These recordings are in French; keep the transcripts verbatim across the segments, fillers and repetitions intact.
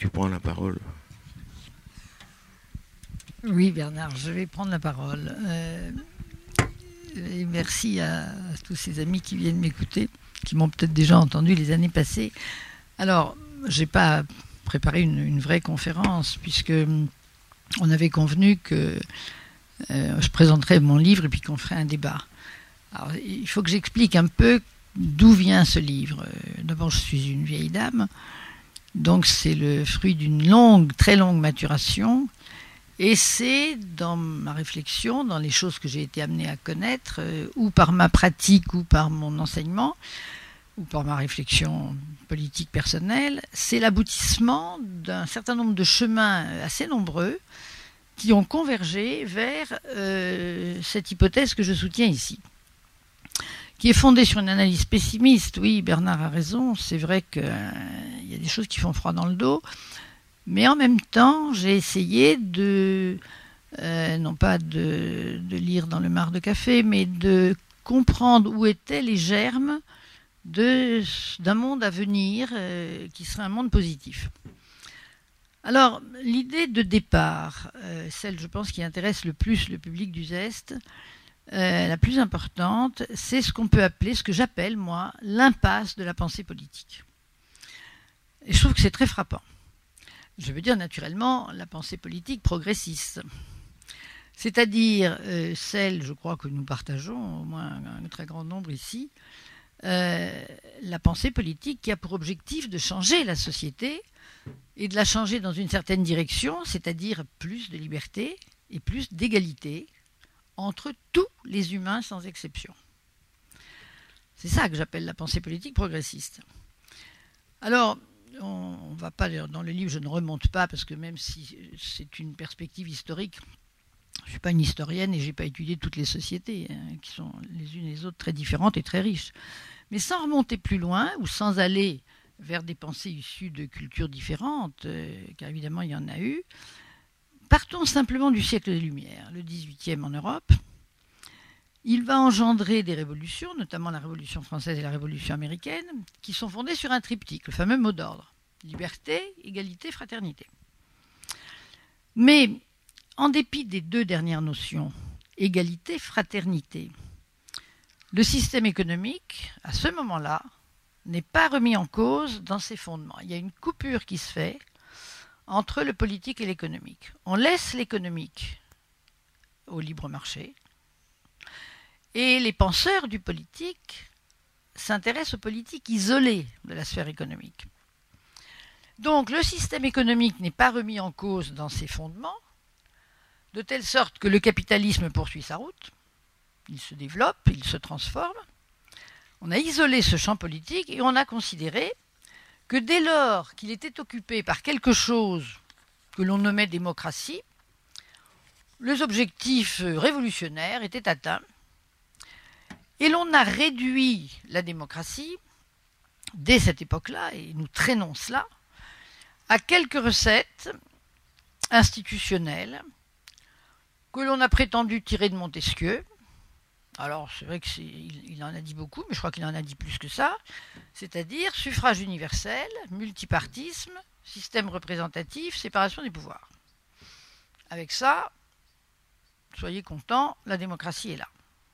tu prends la parole. Oui, Bernard, je vais prendre la parole. Euh, et merci à, à tous ces amis qui viennent m'écouter, qui m'ont peut-être déjà entendu les années passées. Alors, je n'ai pas préparé une, une vraie conférence, puisque on avait convenu que euh, je présenterais mon livre et puis qu'on ferait un débat. Alors, il faut que j'explique un peu d'où vient ce livre. D'abord, je suis une vieille dame, donc c'est le fruit d'une longue, très longue maturation. Et c'est dans ma réflexion, dans les choses que j'ai été amenée à connaître, euh, ou par ma pratique, ou par mon enseignement, ou par ma réflexion politique personnelle, c'est l'aboutissement d'un certain nombre de chemins assez nombreux qui ont convergé vers euh, cette hypothèse que je soutiens ici, qui est fondée sur une analyse pessimiste. Oui, Bernard a raison, c'est vrai qu'il euh, y a des choses qui font froid dans le dos, mais en même temps, j'ai essayé de, euh, non pas de, de lire dans le mar de café, mais de comprendre où étaient les germes de, d'un monde à venir euh, qui serait un monde positif. Alors, l'idée de départ, euh, celle, je pense, qui intéresse le plus le public du Zest, euh, la plus importante, c'est ce qu'on peut appeler, ce que j'appelle, moi, l'impasse de la pensée politique. Et je trouve que c'est très frappant. Je veux dire naturellement la pensée politique progressiste, c'est-à-dire euh, celle, je crois que nous partageons, au moins un, un très grand nombre ici, euh, la pensée politique qui a pour objectif de changer la société et de la changer dans une certaine direction, c'est-à-dire plus de liberté et plus d'égalité entre tous les humains sans exception. C'est ça que j'appelle la pensée politique progressiste. Alors, on ne va pas dans le livre, je ne remonte pas parce que même si c'est une perspective historique, je ne suis pas une historienne et je n'ai pas étudié toutes les sociétés hein, qui sont les unes les autres très différentes et très riches. Mais sans remonter plus loin ou sans aller vers des pensées issues de cultures différentes, euh, car évidemment il y en a eu, partons simplement du siècle des Lumières, le dix-huitième en Europe. Il va engendrer des révolutions, notamment la Révolution française et la Révolution américaine, qui sont fondées sur un triptyque, le fameux mot d'ordre. Liberté, égalité, fraternité. Mais, en dépit des deux dernières notions, égalité, fraternité, le système économique, à ce moment-là, n'est pas remis en cause dans ses fondements. Il y a une coupure qui se fait entre le politique et l'économique. On laisse l'économique au libre marché, et les penseurs du politique s'intéressent aux politiques isolées de la sphère économique. Donc le système économique n'est pas remis en cause dans ses fondements, de telle sorte que le capitalisme poursuit sa route, il se développe, il se transforme. On a isolé ce champ politique et on a considéré que dès lors qu'il était occupé par quelque chose que l'on nommait démocratie, les objectifs révolutionnaires étaient atteints. Et l'on a réduit la démocratie, dès cette époque-là, et nous traînons cela, à quelques recettes institutionnelles que l'on a prétendu tirer de Montesquieu. Alors, c'est vrai qu'il il en a dit beaucoup, mais je crois qu'il en a dit plus que ça. C'est-à-dire suffrage universel, multipartisme, système représentatif, séparation des pouvoirs. Avec ça, soyez contents, la démocratie est là.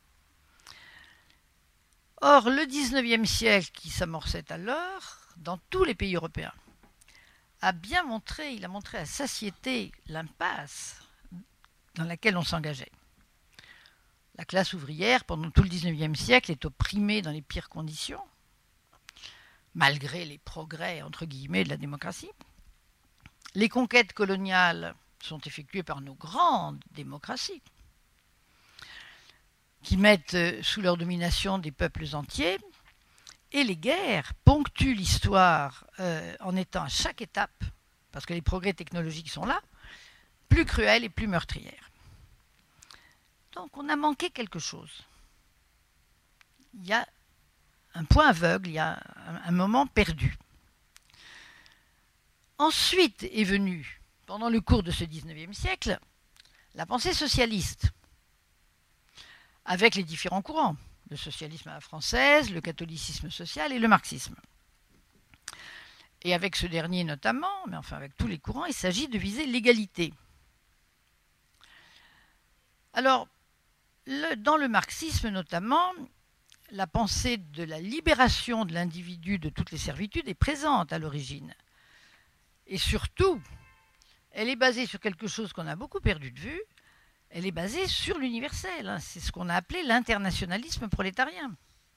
Or, le dix-neuvième siècle, qui s'amorçait alors, dans tous les pays européens, a bien montré, il a montré à satiété l'impasse dans laquelle on s'engageait. La classe ouvrière, pendant tout le dix-neuvième siècle, est opprimée dans les pires conditions, malgré les progrès, entre guillemets, de la démocratie. Les conquêtes coloniales sont effectuées par nos grandes démocraties, qui mettent sous leur domination des peuples entiers, et les guerres ponctuent l'histoire euh, en étant à chaque étape, parce que les progrès technologiques sont là, plus cruelles et plus meurtrières. Donc on a manqué quelque chose. Il y a un point aveugle, il y a un, un moment perdu. Ensuite est venue, pendant le cours de ce dix-neuvième siècle, la pensée socialiste, avec les différents courants, le socialisme à la française, le catholicisme social et le marxisme. Et avec ce dernier notamment, mais enfin avec tous les courants, il s'agit de viser l'égalité. Alors, le, dans le marxisme notamment, la pensée de la libération de l'individu de toutes les servitudes est présente à l'origine. Et surtout, elle est basée sur quelque chose qu'on a beaucoup perdu de vue, elle est basée sur l'universel. Hein. C'est ce qu'on a appelé l'internationalisme prolétarien.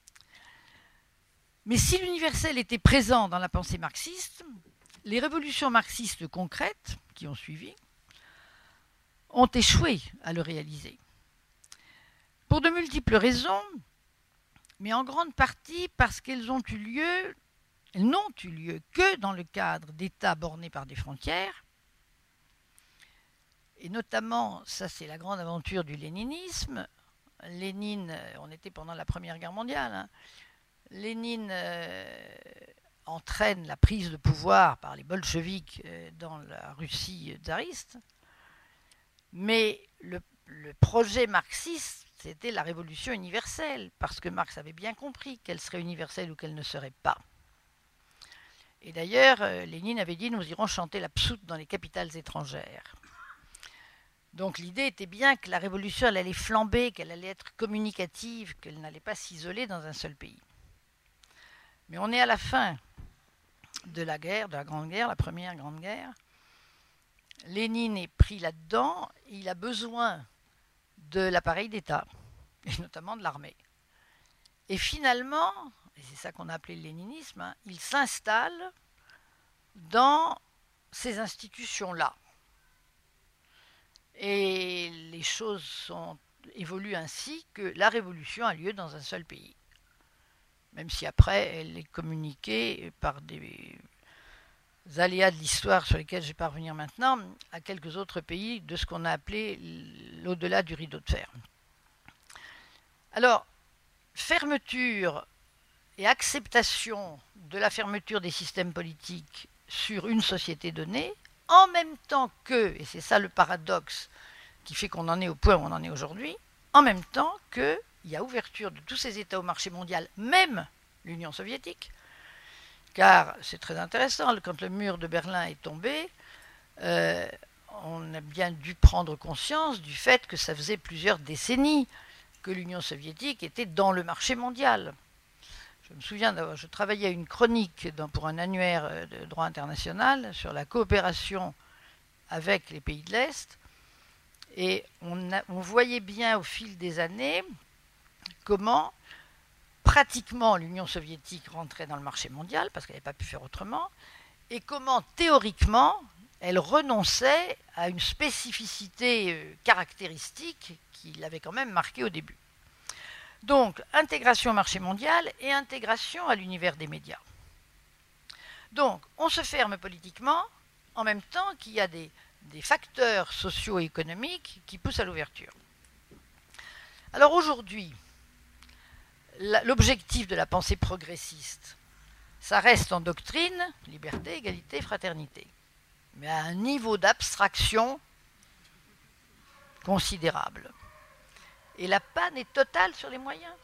Mais si l'universel était présent dans la pensée marxiste, les révolutions marxistes concrètes qui ont suivi ont échoué à le réaliser. Pour de multiples raisons, mais en grande partie parce qu'elles ont eu lieu, elles n'ont eu lieu que dans le cadre d'États bornés par des frontières. Et notamment, ça c'est la grande aventure du léninisme. Lénine, on était pendant la Première Guerre mondiale, hein. Lénine euh, entraîne la prise de pouvoir par les bolcheviks euh, dans la Russie tsariste. Mais le, le projet marxiste, c'était la révolution universelle, parce que Marx avait bien compris qu'elle serait universelle ou qu'elle ne serait pas. Et d'ailleurs, euh, Lénine avait dit « nous irons chanter la psoute dans les capitales étrangères ». Donc l'idée était bien que la révolution elle allait flamber, qu'elle allait être communicative, qu'elle n'allait pas s'isoler dans un seul pays. Mais on est à la fin de la guerre, de la Grande Guerre, la première Grande Guerre. Lénine est pris là-dedans, il a besoin de l'appareil d'État, et notamment de l'armée. Et finalement, et c'est ça qu'on a appelé le léninisme, hein, il s'installe dans ces institutions-là. Et les choses sont, évoluent ainsi que la révolution a lieu dans un seul pays. Même si après, elle est communiquée par des aléas de l'histoire sur lesquels je ne vais pas revenir maintenant, à quelques autres pays de ce qu'on a appelé l'au-delà du rideau de fer. Alors, fermeture et acceptation de la fermeture des systèmes politiques sur une société donnée, en même temps que, et c'est ça le paradoxe qui fait qu'on en est au point où on en est aujourd'hui, en même temps qu'il y a ouverture de tous ces États au marché mondial, même l'Union soviétique, car c'est très intéressant, quand le mur de Berlin est tombé, euh, on a bien dû prendre conscience du fait que ça faisait plusieurs décennies que l'Union soviétique était dans le marché mondial. Je me souviens d'avoir, je travaillais à une chronique dans, pour un annuaire de droit international sur la coopération avec les pays de l'Est, et on, a, on voyait bien au fil des années comment pratiquement l'Union soviétique rentrait dans le marché mondial, parce qu'elle n'avait pas pu faire autrement, et comment théoriquement elle renonçait à une spécificité caractéristique qui l'avait quand même marquée au début. Donc, intégration au marché mondial et intégration à l'univers des médias. Donc, on se ferme politiquement, en même temps qu'il y a des, des facteurs socio-économiques qui poussent à l'ouverture. Alors aujourd'hui, l'objectif de la pensée progressiste, ça reste en doctrine, liberté, égalité, fraternité, mais à un niveau d'abstraction considérable. Et la panne est totale sur les moyens.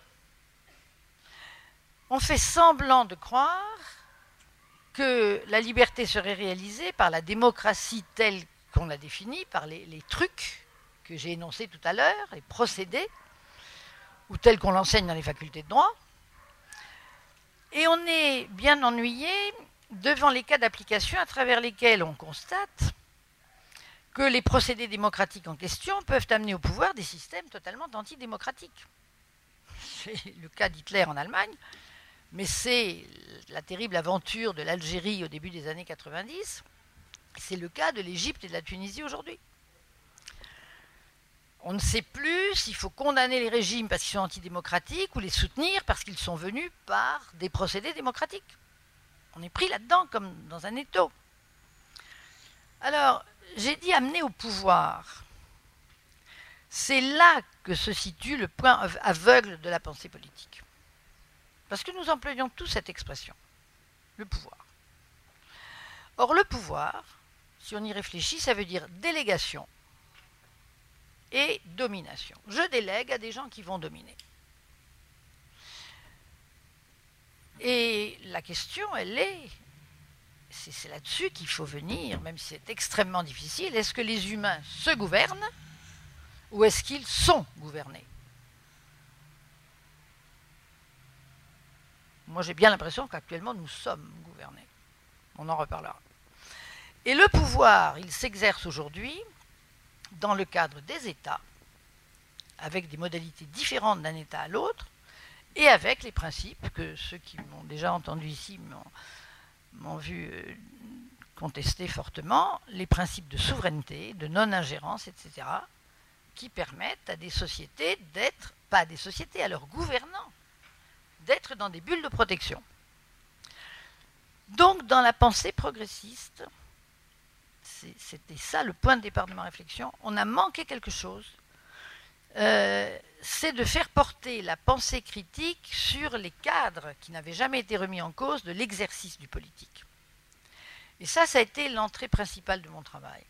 On fait semblant de croire que la liberté serait réalisée par la démocratie telle qu'on l'a définie, par les, les trucs que j'ai énoncés tout à l'heure, les procédés, ou tels qu'on l'enseigne dans les facultés de droit. Et on est bien ennuyé devant les cas d'application à travers lesquels on constate que les procédés démocratiques en question peuvent amener au pouvoir des systèmes totalement antidémocratiques. C'est le cas d'Hitler en Allemagne, mais c'est la terrible aventure de l'Algérie au début des années quatre-vingt-dix, c'est le cas de l'Égypte et de la Tunisie aujourd'hui. On ne sait plus s'il faut condamner les régimes parce qu'ils sont antidémocratiques ou les soutenir parce qu'ils sont venus par des procédés démocratiques. On est pris là-dedans comme dans un étau. Alors, j'ai dit amener au pouvoir. C'est là que se situe le point aveugle de la pensée politique. Parce que nous employons tous cette expression, le pouvoir. Or, le pouvoir, si on y réfléchit, ça veut dire délégation et domination. Je délègue à des gens qui vont dominer. Et la question, elle est, c'est, c'est là-dessus qu'il faut venir, même si c'est extrêmement difficile. Est-ce que les humains se gouvernent ou est-ce qu'ils sont gouvernés? Moi, j'ai bien l'impression qu'actuellement, nous sommes gouvernés. On en reparlera. Et le pouvoir, il s'exerce aujourd'hui dans le cadre des États, avec des modalités différentes d'un État à l'autre, et avec les principes que ceux qui m'ont déjà entendu ici m'ont, m'ont vu contester fortement, les principes de souveraineté, de non-ingérence, et cetera, qui permettent à des sociétés d'être, pas à des sociétés, à leurs gouvernants, d'être dans des bulles de protection. Donc, dans la pensée progressiste, c'est, c'était ça le point de départ de ma réflexion, on a manqué quelque chose. Euh, c'est de faire porter la pensée critique sur les cadres qui n'avaient jamais été remis en cause de l'exercice du politique. Et ça, ça a été l'entrée principale de mon travail.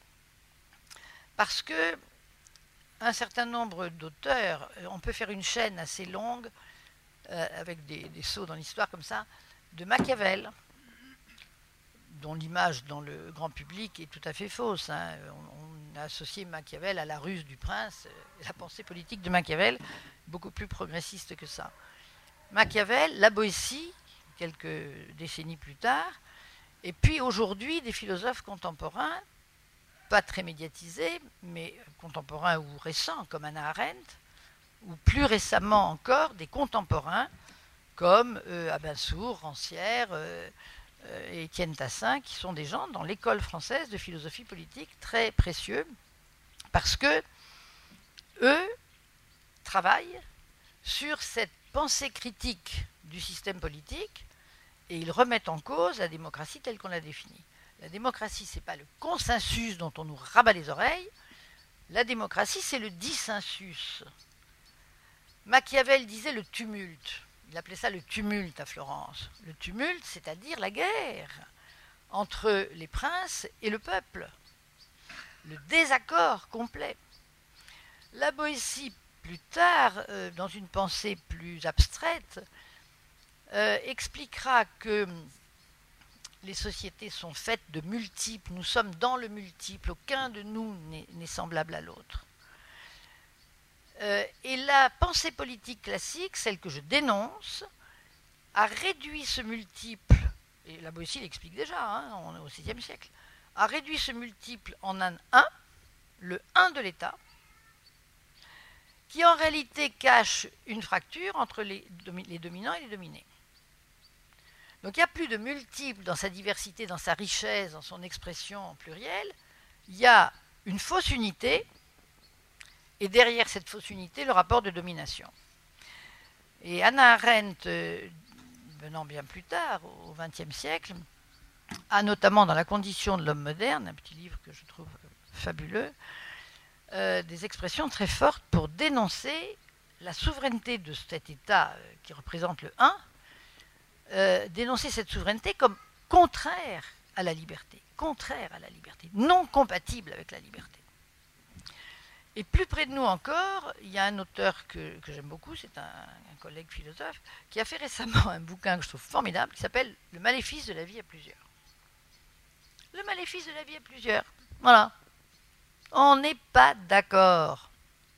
Parce que un certain nombre d'auteurs, on peut faire une chaîne assez longue, euh, avec des, des sauts dans l'histoire comme ça, de Machiavel, dont l'image dans le grand public est tout à fait fausse. Hein. On, on a associé Machiavel à la ruse du prince, la pensée politique de Machiavel, beaucoup plus progressiste que ça. Machiavel, la Boétie, quelques décennies plus tard, et puis aujourd'hui des philosophes contemporains, pas très médiatisés, mais contemporains ou récents, comme Hannah Arendt, ou plus récemment encore des contemporains comme euh, Abinsour, Rancière euh, euh, et Étienne Tassin, qui sont des gens dans l'école française de philosophie politique très précieux, parce que eux travaillent sur cette pensée critique du système politique et ils remettent en cause la démocratie telle qu'on l'a définie. La démocratie, ce n'est pas le consensus dont on nous rabat les oreilles. La démocratie, c'est le dissensus. Machiavel disait le tumulte. Il appelait ça le tumulte à Florence. Le tumulte, c'est-à-dire la guerre entre les princes et le peuple. Le désaccord complet. La Boétie, plus tard, euh, dans une pensée plus abstraite, euh, expliquera que les sociétés sont faites de multiples, nous sommes dans le multiple, aucun de nous n'est, n'est semblable à l'autre. Euh, et la pensée politique classique, celle que je dénonce, a réduit ce multiple, et la Boétie l'explique déjà, hein, on est au seizième siècle, a réduit ce multiple en un un, le un de l'État, qui en réalité cache une fracture entre les, domi- les dominants et les dominés. Donc il n'y a plus de multiple dans sa diversité, dans sa richesse, dans son expression plurielle. Il y a une fausse unité, et derrière cette fausse unité, le rapport de domination. Et Hannah Arendt, euh, venant bien plus tard, au vingtième siècle, a notamment dans La condition de l'homme moderne, un petit livre que je trouve fabuleux, euh, des expressions très fortes pour dénoncer la souveraineté de cet État euh, qui représente le un, Euh, dénoncer cette souveraineté comme contraire à la liberté, contraire à la liberté, non compatible avec la liberté. Et plus près de nous encore, il y a un auteur que, que j'aime beaucoup, c'est un, un collègue philosophe, qui a fait récemment un bouquin que je trouve formidable, qui s'appelle « Le maléfice de la vie à plusieurs ». Le maléfice de la vie à plusieurs, voilà. On n'est pas d'accord.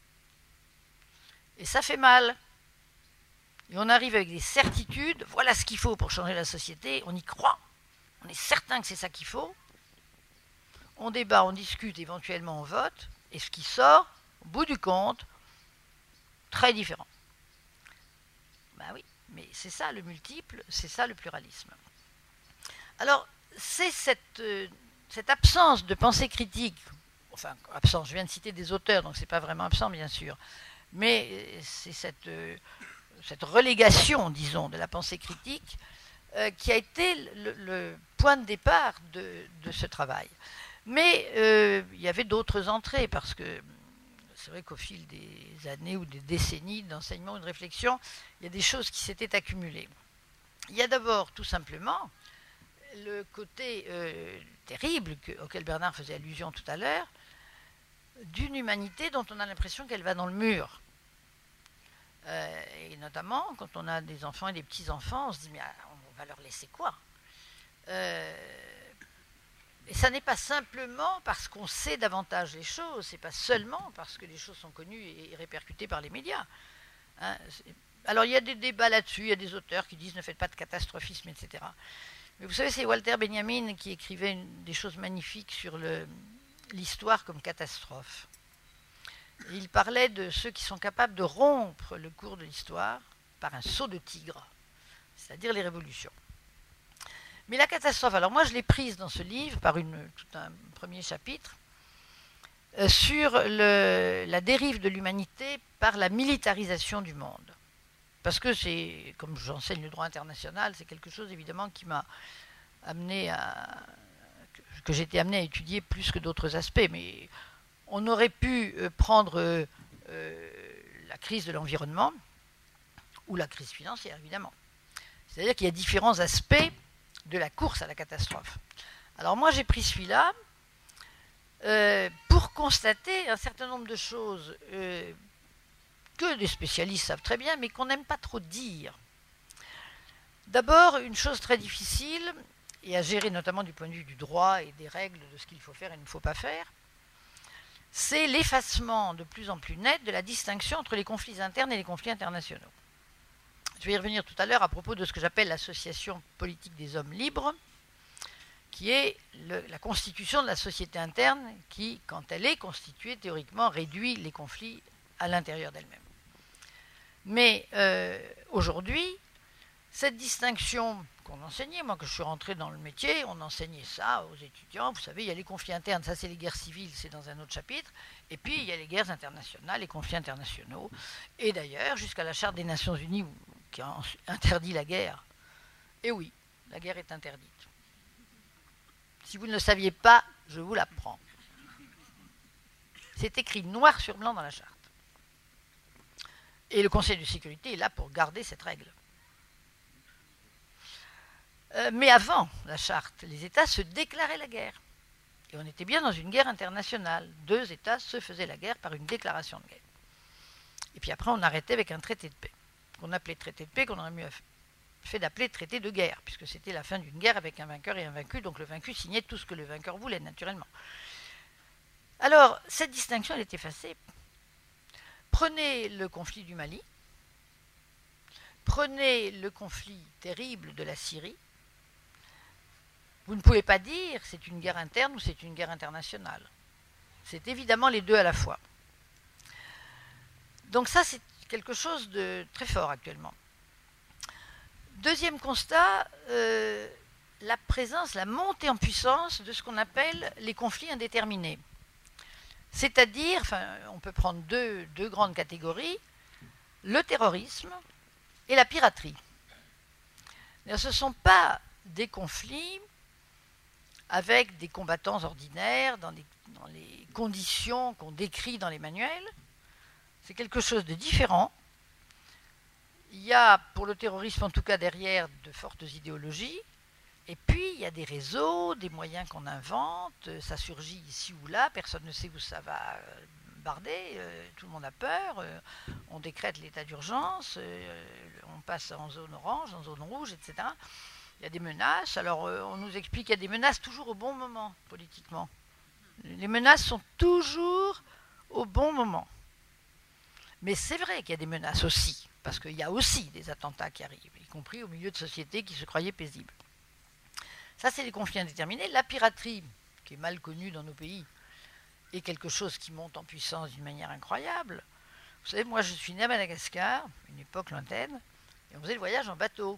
Et ça fait mal. Et on arrive avec des certitudes, voilà ce qu'il faut pour changer la société, on y croit, on est certain que c'est ça qu'il faut. On débat, on discute, éventuellement on vote, et ce qui sort, au bout du compte, très différent. Ben oui, mais c'est ça le multiple, c'est ça le pluralisme. Alors, c'est cette, euh, cette absence de pensée critique, enfin, absence, je viens de citer des auteurs, donc c'est pas vraiment absent, bien sûr, mais c'est cette... Euh, cette relégation, disons, de la pensée critique, euh, qui a été le, le point de départ de, de ce travail. Mais euh, il y avait d'autres entrées, parce que c'est vrai qu'au fil des années ou des décennies d'enseignement ou de réflexion, il y a des choses qui s'étaient accumulées. Il y a d'abord, tout simplement, le côté euh, terrible que, auquel Bernard faisait allusion tout à l'heure, d'une humanité dont on a l'impression qu'elle va dans le mur. Euh, et notamment, quand on a des enfants et des petits-enfants, on se dit, mais on va leur laisser quoi euh, ça n'est pas simplement parce qu'on sait davantage les choses, c'est pas seulement parce que les choses sont connues et répercutées par les médias. Hein, alors il y a des débats là-dessus, il y a des auteurs qui disent ne faites pas de catastrophisme, et cetera. Mais vous savez, c'est Walter Benjamin qui écrivait une, des choses magnifiques sur le, l'histoire comme catastrophe. Et il parlait de ceux qui sont capables de rompre le cours de l'histoire par un saut de tigre, c'est-à-dire les révolutions. Mais la catastrophe, alors moi je l'ai prise dans ce livre par une, tout un premier chapitre euh, sur le, la dérive de l'humanité par la militarisation du monde. Parce que c'est, comme j'enseigne le droit international, c'est quelque chose évidemment qui m'a amené à, que j'ai été amené à étudier plus que d'autres aspects. Mais on aurait pu prendre euh, la crise de l'environnement ou la crise financière, évidemment. C'est-à-dire qu'il y a différents aspects de la course à la catastrophe. Alors moi j'ai pris celui-là euh, pour constater un certain nombre de choses euh, que des spécialistes savent très bien, mais qu'on n'aime pas trop dire. D'abord, une chose très difficile, et à gérer notamment du point de vue du droit et des règles de ce qu'il faut faire et ne faut pas faire, c'est l'effacement de plus en plus net de la distinction entre les conflits internes et les conflits internationaux. Je vais y revenir tout à l'heure à propos de ce que j'appelle l'association politique des hommes libres, qui est le, la constitution de la société interne qui, quand elle est constituée, théoriquement réduit les conflits à l'intérieur d'elle-même. Mais euh, aujourd'hui, cette distinction qu'on enseignait, moi que je suis rentré dans le métier, on enseignait ça aux étudiants. Vous savez, il y a les conflits internes, ça c'est les guerres civiles, c'est dans un autre chapitre. Et puis il y a les guerres internationales, les conflits internationaux. Et d'ailleurs, jusqu'à la Charte des Nations Unies qui a interdit la guerre. Et oui, la guerre est interdite. Si vous ne le saviez pas, je vous l'apprends. C'est écrit noir sur blanc dans la Charte. Et le Conseil de sécurité est là pour garder cette règle. Euh, mais avant la Charte, les États se déclaraient la guerre. Et on était bien dans une guerre internationale. Deux États se faisaient la guerre par une déclaration de guerre. Et puis après, on arrêtait avec un traité de paix, qu'on appelait traité de paix, qu'on aurait mieux fait d'appeler traité de guerre, puisque c'était la fin d'une guerre avec un vainqueur et un vaincu, donc le vaincu signait tout ce que le vainqueur voulait, naturellement. Alors, cette distinction, elle est effacée. Prenez le conflit du Mali, prenez le conflit terrible de la Syrie. Vous ne pouvez pas dire c'est une guerre interne ou c'est une guerre internationale. C'est évidemment les deux à la fois. Donc ça, c'est quelque chose de très fort actuellement. Deuxième constat, euh, la présence, la montée en puissance de ce qu'on appelle les conflits indéterminés. C'est-à-dire, enfin, on peut prendre deux, deux grandes catégories, le terrorisme et la piraterie. Ce ne sont pas des conflits avec des combattants ordinaires, dans, des, dans les conditions qu'on décrit dans les manuels. C'est quelque chose de différent. Il y a, pour le terrorisme en tout cas, derrière de fortes idéologies. Et puis, il y a des réseaux, des moyens qu'on invente, ça surgit ici ou là, personne ne sait où ça va barder, euh, tout le monde a peur, euh, on décrète l'état d'urgence, euh, on passe en zone orange, en zone rouge, et cetera. Il y a des menaces, alors euh, on nous explique qu'il y a des menaces toujours au bon moment, politiquement. Les menaces sont toujours au bon moment. Mais c'est vrai qu'il y a des menaces aussi, parce qu'il y a aussi des attentats qui arrivent, y compris au milieu de sociétés qui se croyaient paisibles. Ça, c'est les conflits indéterminés. La piraterie, qui est mal connue dans nos pays, est quelque chose qui monte en puissance d'une manière incroyable. Vous savez, moi, je suis né à Madagascar, une époque lointaine, et on faisait le voyage en bateau.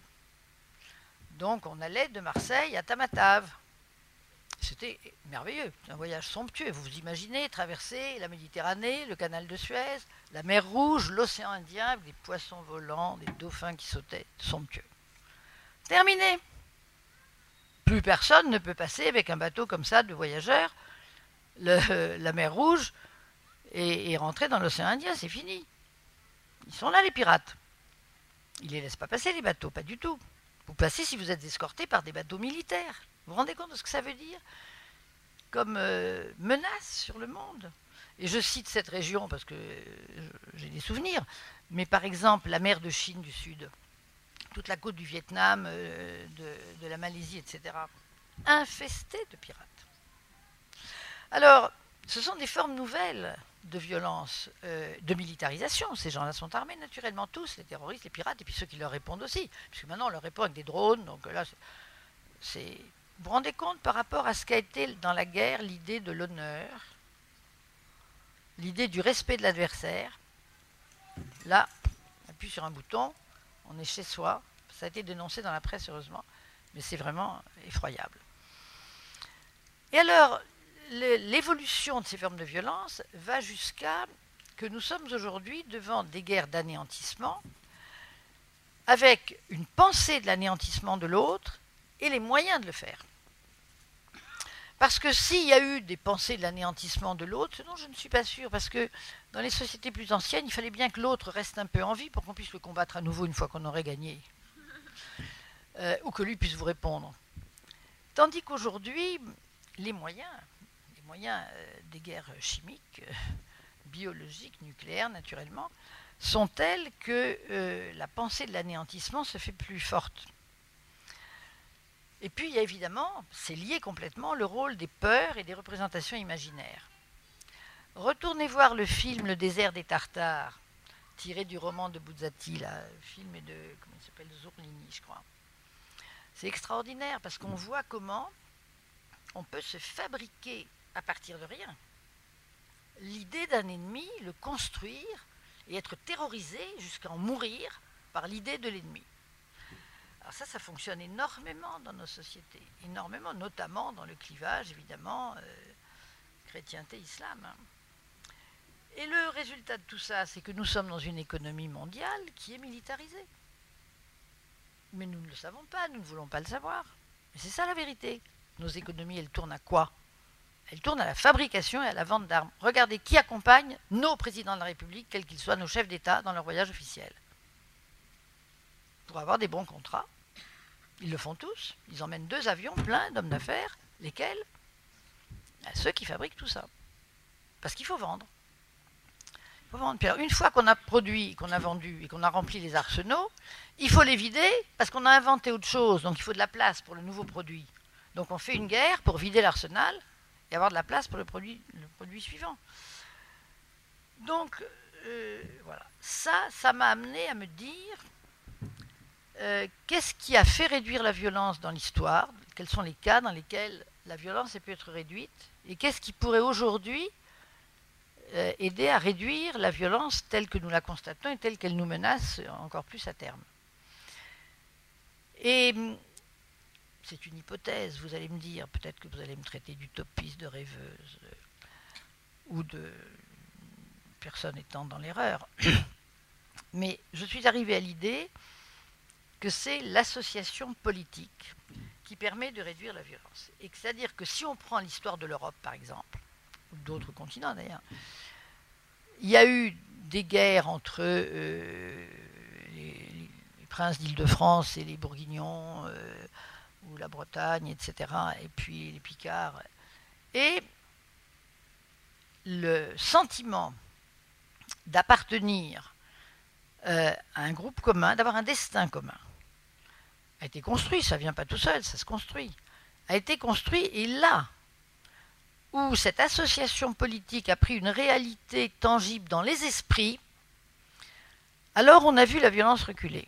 Donc, on allait de Marseille à Tamatave. C'était merveilleux, un voyage somptueux. Vous vous imaginez traverser la Méditerranée, le canal de Suez, la mer Rouge, l'océan Indien, avec des poissons volants, des dauphins qui sautaient, somptueux. Terminé. Plus personne ne peut passer avec un bateau comme ça de voyageurs le, la mer Rouge et, et rentrer dans l'océan Indien, c'est fini. Ils sont là les pirates. Ils ne les laissent pas passer les bateaux, pas du tout. Vous passez si vous êtes escorté par des bateaux militaires. Vous vous rendez compte de ce que ça veut dire comme euh, menace sur le monde? Et je cite cette région parce que euh, j'ai des souvenirs, mais par exemple la mer de Chine du Sud, toute la côte du Vietnam, euh, de, de la Malaisie, et cetera, infestée de pirates. Alors, ce sont des formes nouvelles de violence, euh, de militarisation. Ces gens-là sont armés naturellement tous, les terroristes, les pirates, et puis ceux qui leur répondent aussi. Puisque maintenant, on leur répond avec des drones. Donc là, c'est... Vous vous rendez compte par rapport à ce qu'a été dans la guerre l'idée de l'honneur, l'idée du respect de l'adversaire. Là, on appuie sur un bouton, on est chez soi. Ça a été dénoncé dans la presse, heureusement, mais c'est vraiment effroyable. Et alors, l'évolution de ces formes de violence va jusqu'à que nous sommes aujourd'hui devant des guerres d'anéantissement, avec une pensée de l'anéantissement de l'autre et les moyens de le faire. Parce que s'il y a eu des pensées de l'anéantissement de l'autre, ce dont je ne suis pas sûre, parce que dans les sociétés plus anciennes, il fallait bien que l'autre reste un peu en vie pour qu'on puisse le combattre à nouveau une fois qu'on aurait gagné, euh, ou que lui puisse vous répondre. Tandis qu'aujourd'hui, les moyens, les moyens euh, des guerres chimiques, euh, biologiques, nucléaires naturellement, sont tels que euh, la pensée de l'anéantissement se fait plus forte. Et puis il y a évidemment, c'est lié complètement, le rôle des peurs et des représentations imaginaires. Retournez voir le film Le désert des Tartares, tiré du roman de Buzzati, là, le film est de, comment il s'appelle, Zurlini, je crois. C'est extraordinaire parce qu'on voit comment on peut se fabriquer à partir de rien l'idée d'un ennemi, le construire et être terrorisé jusqu'à en mourir par l'idée de l'ennemi. Alors ça, ça fonctionne énormément dans nos sociétés, énormément, notamment dans le clivage, évidemment, euh, chrétienté-islam. Et le résultat de tout ça, c'est que nous sommes dans une économie mondiale qui est militarisée. Mais nous ne le savons pas, nous ne voulons pas le savoir. Mais c'est ça la vérité. Nos économies, elles tournent à quoi? Elles tournent à la fabrication et à la vente d'armes. Regardez qui accompagne nos présidents de la République, quels qu'ils soient, nos chefs d'État, dans leur voyage officiel. Pour avoir des bons contrats. Ils le font tous. Ils emmènent deux avions pleins d'hommes d'affaires. Lesquels? Ceux qui fabriquent tout ça. Parce qu'il faut vendre. Il faut vendre. Puis alors, une fois qu'on a produit, qu'on a vendu et qu'on a rempli les arsenaux, il faut les vider parce qu'on a inventé autre chose. Donc il faut de la place pour le nouveau produit. Donc on fait une guerre pour vider l'arsenal et avoir de la place pour le produit, le produit suivant. Donc euh, voilà. Ça, ça m'a amené à me dire euh, qu'est-ce qui a fait réduire la violence dans l'histoire? Quels sont les cas dans lesquels la violence a pu être réduite? Et qu'est-ce qui pourrait aujourd'hui euh, aider à réduire la violence telle que nous la constatons et telle qu'elle nous menace encore plus à terme? Et c'est une hypothèse, vous allez me dire, peut-être que vous allez me traiter d'utopiste, de rêveuse, euh, ou de personne étant dans l'erreur. Mais je suis arrivée à l'idée que c'est l'association politique qui permet de réduire la violence. Et c'est-à-dire que si on prend l'histoire de l'Europe, par exemple, ou d'autres continents d'ailleurs, il y a eu des guerres entre euh, les, les princes d'Île-de-France et les Bourguignons, euh, ou la Bretagne, et cetera, et puis les Picards. Et le sentiment d'appartenir euh, à un groupe commun, d'avoir un destin commun, a été construit, ça ne vient pas tout seul, ça se construit, a été construit, et là où cette association politique a pris une réalité tangible dans les esprits, alors on a vu la violence reculer.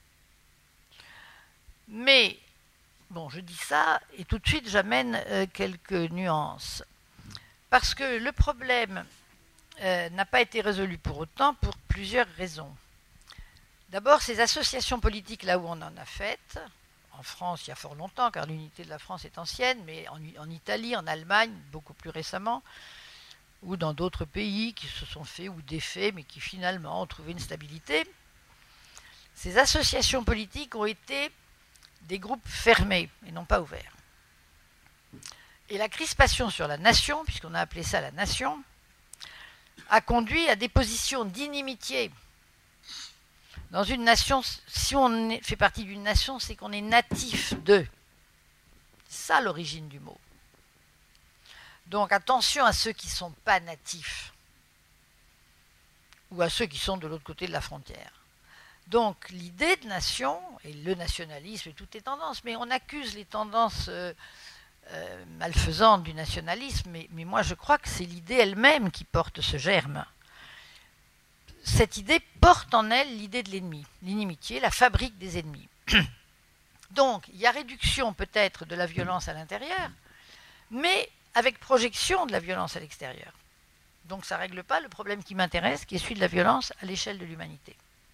Mais, bon, je dis ça, et tout de suite j'amène euh, quelques nuances. Parce que le problème euh, n'a pas été résolu pour autant, pour plusieurs raisons. D'abord, ces associations politiques, là où on en a faites, en France il y a fort longtemps, car l'unité de la France est ancienne, mais en, en Italie, en Allemagne, beaucoup plus récemment, ou dans d'autres pays qui se sont faits ou défaits, mais qui finalement ont trouvé une stabilité, ces associations politiques ont été des groupes fermés et non pas ouverts. Et la crispation sur la nation, puisqu'on a appelé ça la nation, a conduit à des positions d'inimitié. Dans une nation, si on est, fait partie d'une nation, c'est qu'on est natif d'eux. C'est ça l'origine du mot. Donc attention à ceux qui ne sont pas natifs, ou à ceux qui sont de l'autre côté de la frontière. Donc l'idée de nation, et le nationalisme et toutes les tendances, mais on accuse les tendances euh, euh, malfaisante du nationalisme, mais, mais moi je crois que c'est l'idée elle-même qui porte ce germe. Cette idée porte en elle l'idée de l'ennemi, l'inimitié, la fabrique des ennemis. Donc, il y a réduction peut-être de la violence à l'intérieur, mais avec projection de la violence à l'extérieur. Donc, ça ne règle pas le problème qui m'intéresse, qui est celui de la violence à l'échelle de l'humanité.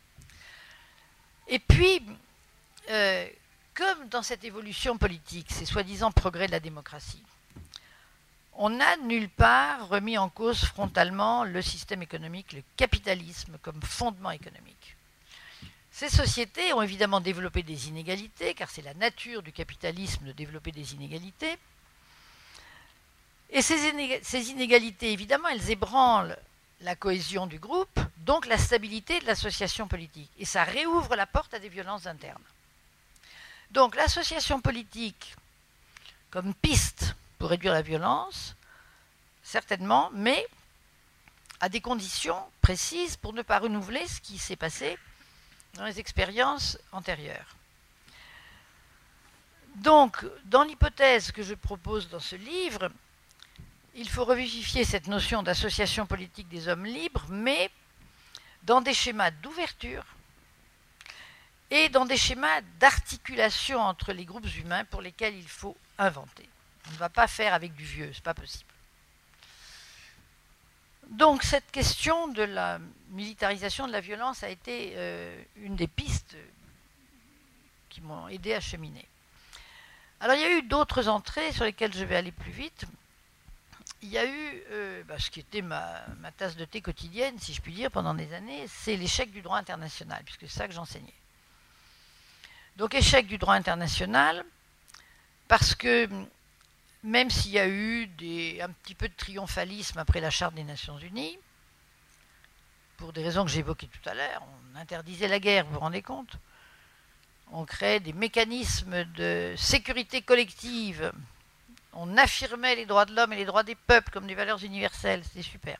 Et puis, euh, comme dans cette évolution politique, ces soi-disant progrès de la démocratie, on n'a nulle part remis en cause frontalement le système économique, le capitalisme comme fondement économique. Ces sociétés ont évidemment développé des inégalités, car c'est la nature du capitalisme de développer des inégalités. Et ces, iné- ces inégalités, évidemment, elles ébranlent la cohésion du groupe, donc la stabilité de l'association politique. Et ça réouvre la porte à des violences internes. Donc l'association politique, comme piste pour réduire la violence, certainement, mais à des conditions précises pour ne pas renouveler ce qui s'est passé dans les expériences antérieures. Donc, dans l'hypothèse que je propose dans ce livre, il faut revivifier cette notion d'association politique des hommes libres, mais dans des schémas d'ouverture et dans des schémas d'articulation entre les groupes humains pour lesquels il faut inventer. On ne va pas faire avec du vieux, ce n'est pas possible. Donc cette question de la militarisation de la violence a été euh, une des pistes qui m'ont aidé à cheminer. Alors il y a eu d'autres entrées sur lesquelles je vais aller plus vite. Il y a eu euh, bah, ce qui était ma, ma tasse de thé quotidienne, si je puis dire, pendant des années, c'est l'échec du droit international, puisque c'est ça que j'enseignais. Donc échec du droit international, parce que même s'il y a eu des, un petit peu de triomphalisme après la Charte des Nations Unies, pour des raisons que j'ai évoquées tout à l'heure, on interdisait la guerre, vous vous rendez compte? On créait des mécanismes de sécurité collective, on affirmait les droits de l'homme et les droits des peuples comme des valeurs universelles, c'était super.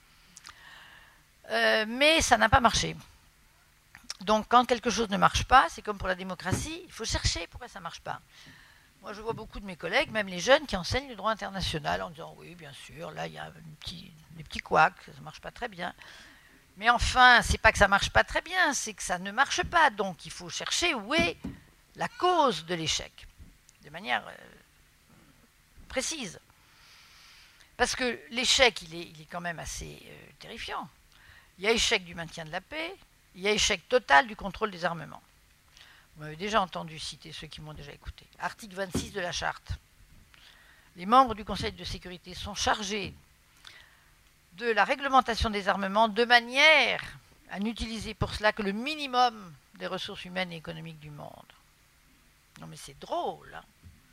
Euh, mais ça n'a pas marché. Donc quand quelque chose ne marche pas, c'est comme pour la démocratie, il faut chercher pourquoi ça ne marche pas. Moi, je vois beaucoup de mes collègues, même les jeunes, qui enseignent le droit international en disant « oui, bien sûr, là, il y a petit, des petits couacs, ça ne marche pas très bien ». Mais enfin, ce n'est pas que ça ne marche pas très bien, c'est que ça ne marche pas. Donc, il faut chercher où est la cause de l'échec, de manière euh, précise. Parce que l'échec, il est, il est quand même assez euh, terrifiant. Il y a échec du maintien de la paix, il y a échec total du contrôle des armements. Vous m'avez déjà entendu citer ceux qui m'ont déjà écouté. Article vingt-six de la Charte. Les membres du Conseil de sécurité sont chargés de la réglementation des armements de manière à n'utiliser pour cela que le minimum des ressources humaines et économiques du monde. Non mais c'est drôle, hein,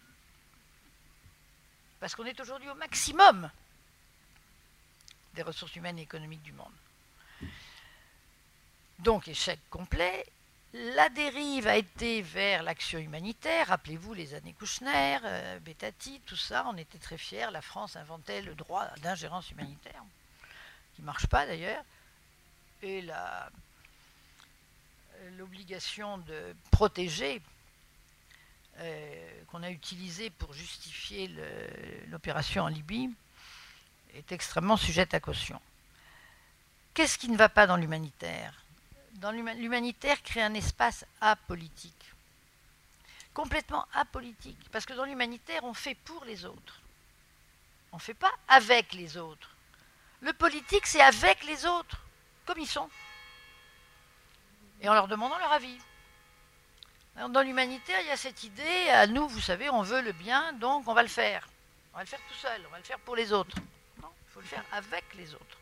parce qu'on est aujourd'hui au maximum des ressources humaines et économiques du monde. Donc échec complet. La dérive a été vers l'action humanitaire. Rappelez-vous les années Kouchner, euh, Betati, tout ça. On était très fiers. La France inventait le droit d'ingérence humanitaire, qui ne marche pas d'ailleurs, et la, l'obligation de protéger euh, qu'on a utilisée pour justifier le, l'opération en Libye est extrêmement sujette à caution. Qu'est-ce qui ne va pas dans l'humanitaire ? Dans l'humanitaire, crée un espace apolitique, complètement apolitique, parce que dans l'humanitaire, on fait pour les autres. On ne fait pas avec les autres. Le politique, c'est avec les autres, comme ils sont, et en leur demandant leur avis. Alors, dans l'humanitaire, il y a cette idée, à nous, vous savez, on veut le bien, donc on va le faire. On va le faire tout seul, on va le faire pour les autres. Non, il faut le faire avec les autres.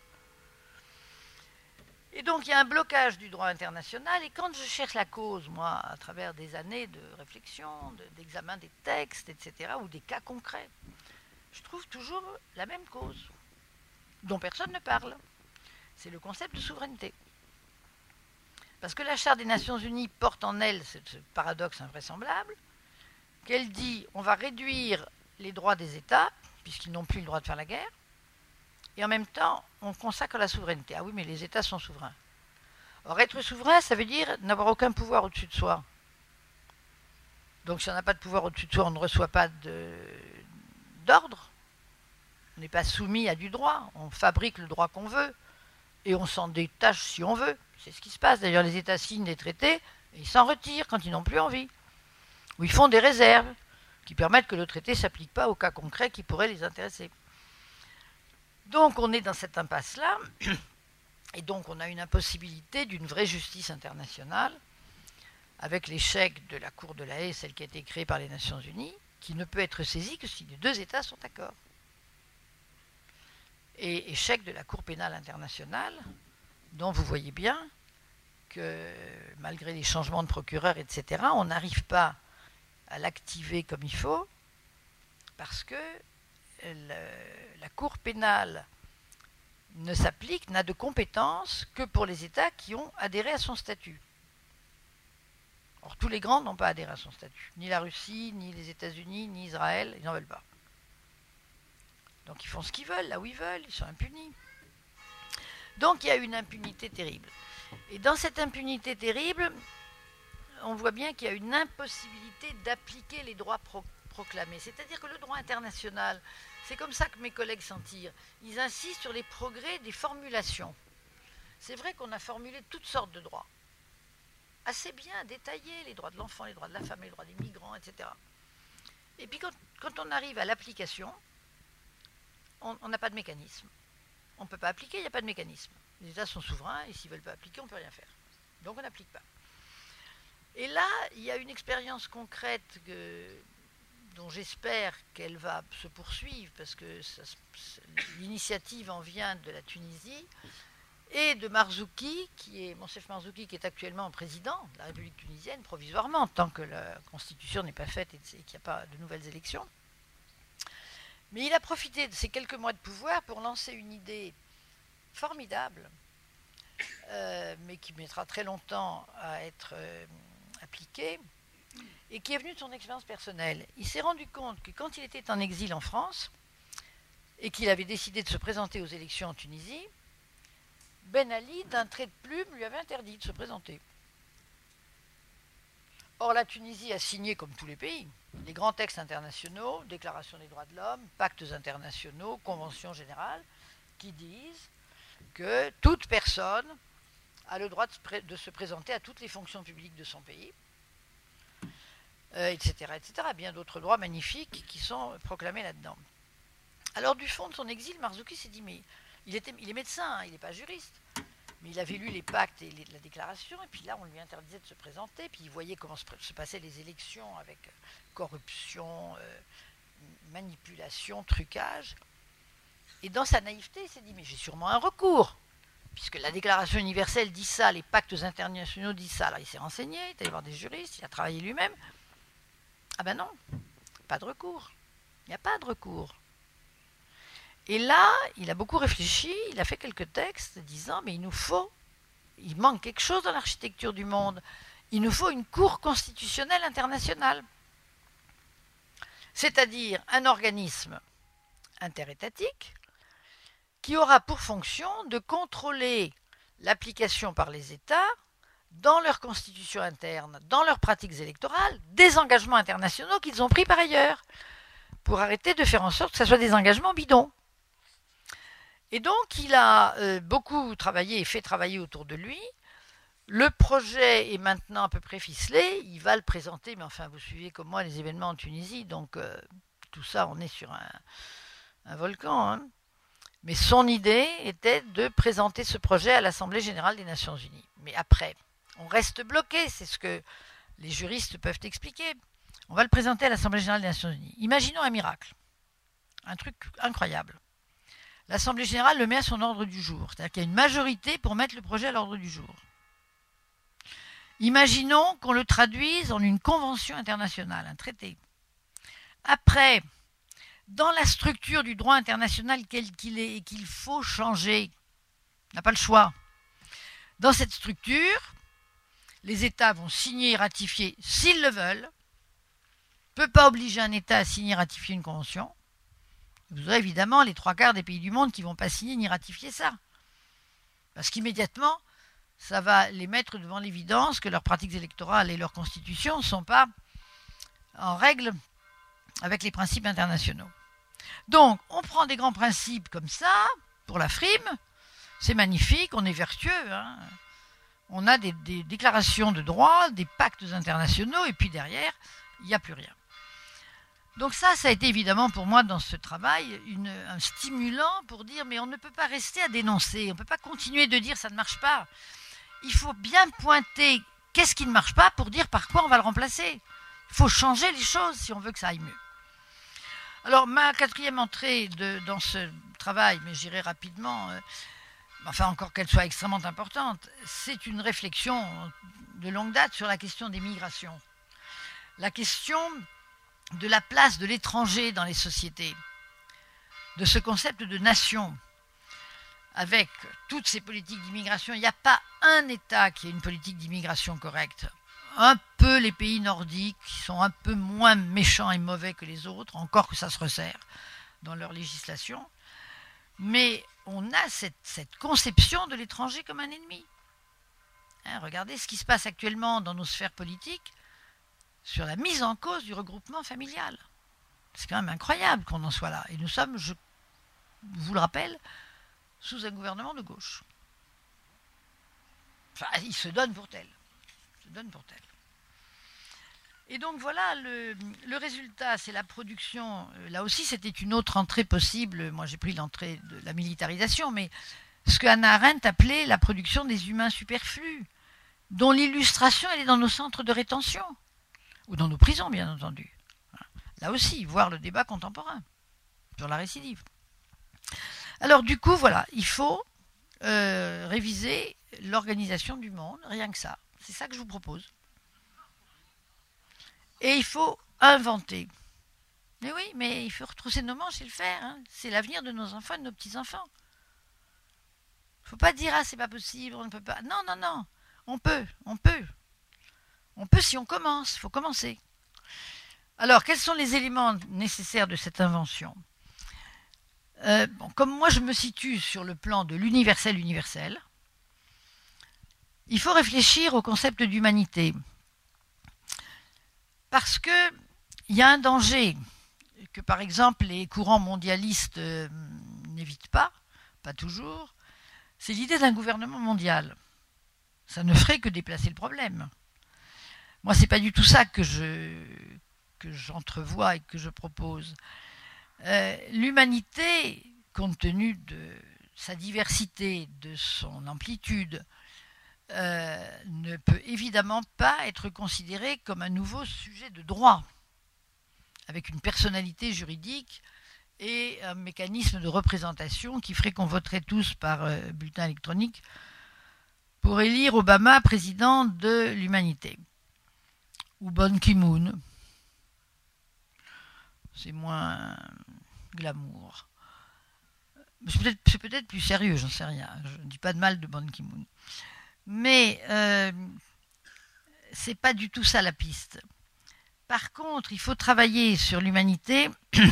Et donc, il y a un blocage du droit international. Et quand je cherche la cause, moi, à travers des années de réflexion, de, d'examen des textes, et cetera, ou des cas concrets, je trouve toujours la même cause, dont personne ne parle. C'est le concept de souveraineté. Parce que la Charte des Nations Unies porte en elle ce, ce paradoxe invraisemblable, qu'elle dit on va réduire les droits des États, puisqu'ils n'ont plus le droit de faire la guerre, et en même temps, on consacre la souveraineté. Ah oui, mais les États sont souverains. Or, être souverain, ça veut dire n'avoir aucun pouvoir au-dessus de soi. Donc, si on n'a pas de pouvoir au-dessus de soi, on ne reçoit pas de, d'ordre. On n'est pas soumis à du droit. On fabrique le droit qu'on veut et on s'en détache si on veut. C'est ce qui se passe. D'ailleurs, les États signent des traités et ils s'en retirent quand ils n'ont plus envie. Ou ils font des réserves qui permettent que le traité ne s'applique pas aux cas concrets qui pourraient les intéresser. Donc on est dans cette impasse-là, et donc on a une impossibilité d'une vraie justice internationale, avec l'échec de la Cour de la Haye, celle qui a été créée par les Nations Unies, qui ne peut être saisie que si les deux États sont d'accord. Et échec de la Cour pénale internationale, dont vous voyez bien que malgré les changements de procureurs, et cetera, on n'arrive pas à l'activer comme il faut, parce que le, la Cour pénale ne s'applique, n'a de compétences que pour les États qui ont adhéré à son statut. Or, tous les grands n'ont pas adhéré à son statut. Ni la Russie, ni les États-Unis, ni Israël, ils n'en veulent pas. Donc ils font ce qu'ils veulent, là où ils veulent, ils sont impunis. Donc il y a une impunité terrible. Et dans cette impunité terrible, on voit bien qu'il y a une impossibilité d'appliquer les droits pro- proclamés. C'est-à-dire que le droit international, c'est comme ça que mes collègues s'en tirent. Ils insistent sur les progrès des formulations. C'est vrai qu'on a formulé toutes sortes de droits. Assez bien détaillés, les droits de l'enfant, les droits de la femme, les droits des migrants, et cetera. Et puis quand, quand on arrive à l'application, on n'a pas de mécanisme. On ne peut pas appliquer, il n'y a pas de mécanisme. Les États sont souverains et s'ils ne veulent pas appliquer, on ne peut rien faire. Donc on n'applique pas. Et là, il y a une expérience concrète que, dont j'espère qu'elle va se poursuivre, parce que ça, l'initiative en vient de la Tunisie, et de Marzouki, qui est Monsef Marzouki, qui est actuellement président de la République tunisienne, provisoirement, tant que la constitution n'est pas faite et qu'il n'y a pas de nouvelles élections. Mais il a profité de ces quelques mois de pouvoir pour lancer une idée formidable, euh, mais qui mettra très longtemps à être euh, appliquée, et qui est venue de son expérience personnelle. Il s'est rendu compte que quand il était en exil en France, et qu'il avait décidé de se présenter aux élections en Tunisie, Ben Ali, d'un trait de plume, lui avait interdit de se présenter. Or, la Tunisie a signé, comme tous les pays, les grands textes internationaux, Déclaration des droits de l'homme, pactes internationaux, conventions générales, qui disent que toute personne a le droit de se, pré- de se présenter à toutes les fonctions publiques de son pays, euh, et cetera, et cetera. Bien d'autres droits magnifiques qui sont proclamés là-dedans. Alors, du fond de son exil, Marzouki s'est dit, mais il, était, il est médecin, hein, il n'est pas juriste. Mais il avait lu les pactes et les, la déclaration, et puis là, on lui interdisait de se présenter, puis il voyait comment se, se passaient les élections avec corruption, euh, manipulation, trucage. Et dans sa naïveté, il s'est dit, mais j'ai sûrement un recours, puisque la déclaration universelle dit ça, les pactes internationaux disent ça. Alors il s'est renseigné, il est allé voir des juristes, il a travaillé lui-même. Ah ben non, pas de recours. Il n'y a pas de recours. Et là, il a beaucoup réfléchi, il a fait quelques textes disant, mais il nous faut, il manque quelque chose dans l'architecture du monde, il nous faut une cour constitutionnelle internationale. C'est-à-dire un organisme interétatique qui aura pour fonction de contrôler l'application par les États, dans leur constitution interne, dans leurs pratiques électorales, des engagements internationaux qu'ils ont pris par ailleurs, pour arrêter de faire en sorte que ce soit des engagements bidons. Et donc, il a euh, beaucoup travaillé et fait travailler autour de lui. Le projet est maintenant à peu près ficelé. Il va le présenter, mais enfin, vous suivez comme moi les événements en Tunisie. Donc, euh, tout ça, on est sur un, un volcan. Hein. Mais son idée était de présenter ce projet à l'Assemblée générale des Nations unies. Mais après, on reste bloqué. C'est ce que les juristes peuvent expliquer. On va le présenter à l'Assemblée générale des Nations unies. Imaginons un miracle. Un truc incroyable. L'Assemblée générale le met à son ordre du jour. C'est-à-dire qu'il y a une majorité pour mettre le projet à l'ordre du jour. Imaginons qu'on le traduise en une convention internationale, un traité. Après, dans la structure du droit international quel qu'il est et qu'il faut changer, on n'a pas le choix. Dans cette structure, les États vont signer et ratifier s'ils le veulent. On ne peut pas obliger un État à signer et ratifier une convention. Vous aurez évidemment les trois quarts des pays du monde qui ne vont pas signer ni ratifier ça. Parce qu'immédiatement, ça va les mettre devant l'évidence que leurs pratiques électorales et leurs constitutions ne sont pas en règle avec les principes internationaux. Donc, on prend des grands principes comme ça, pour la frime, c'est magnifique, on est vertueux, hein. On a des, des déclarations de droit, des pactes internationaux, et puis derrière, il n'y a plus rien. Donc ça, ça a été évidemment pour moi dans ce travail une, un stimulant pour dire mais on ne peut pas rester à dénoncer, on ne peut pas continuer de dire ça ne marche pas. Il faut bien pointer qu'est-ce qui ne marche pas pour dire par quoi on va le remplacer. Il faut changer les choses si on veut que ça aille mieux. Alors ma quatrième entrée de, dans ce travail, mais j'irai rapidement, euh, enfin encore qu'elle soit extrêmement importante, c'est une réflexion de longue date sur la question des migrations. La question de la place de l'étranger dans les sociétés, de ce concept de nation. Avec toutes ces politiques d'immigration, il n'y a pas un État qui ait une politique d'immigration correcte. Un peu les pays nordiques qui sont un peu moins méchants et mauvais que les autres, encore que ça se resserre dans leur législation. Mais on a cette, cette conception de l'étranger comme un ennemi. Hein, regardez ce qui se passe actuellement dans nos sphères politiques sur la mise en cause du regroupement familial. C'est quand même incroyable qu'on en soit là. Et nous sommes, je vous le rappelle, sous un gouvernement de gauche. Enfin, il se donne pour tel. Il se donne pour tel. Et donc voilà, le, le résultat, c'est la production. Là aussi, c'était une autre entrée possible. Moi, j'ai pris l'entrée de la militarisation, mais ce que Hannah Arendt appelait la production des humains superflus, dont l'illustration, elle est dans nos centres de rétention, ou dans nos prisons, bien entendu. Là aussi, voir le débat contemporain sur la récidive. Alors du coup, voilà, il faut euh, réviser l'organisation du monde, rien que ça. C'est ça que je vous propose. Et il faut inventer. Mais oui, mais il faut retrousser nos manches et le faire. Hein. C'est l'avenir de nos enfants et de nos petits-enfants. Il ne faut pas dire, ah, c'est pas possible, on ne peut pas. Non, non, non, on peut, on peut. On peut si on commence, il faut commencer. Alors, quels sont les éléments nécessaires de cette invention ? Euh, bon, comme moi je me situe sur le plan de l'universel universel, il faut réfléchir au concept d'humanité. Parce qu'il y a un danger que, par exemple, les courants mondialistes euh, n'évitent pas, pas toujours, c'est l'idée d'un gouvernement mondial. Ça ne ferait que déplacer le problème. Moi, ce n'est pas du tout ça que je, que j'entrevois et que je propose. Euh, l'humanité, compte tenu de sa diversité, de son amplitude, euh, ne peut évidemment pas être considérée comme un nouveau sujet de droit, avec une personnalité juridique et un mécanisme de représentation qui ferait qu'on voterait tous par euh, bulletin électronique pour élire Obama président de l'humanité. Ou Ban Ki-moon. C'est moins glamour. C'est peut-être, c'est peut-être plus sérieux, j'en sais rien. Je ne dis pas de mal de Ban Ki-moon. Mais euh, c'est pas du tout ça la piste. Par contre, il faut travailler sur l'humanité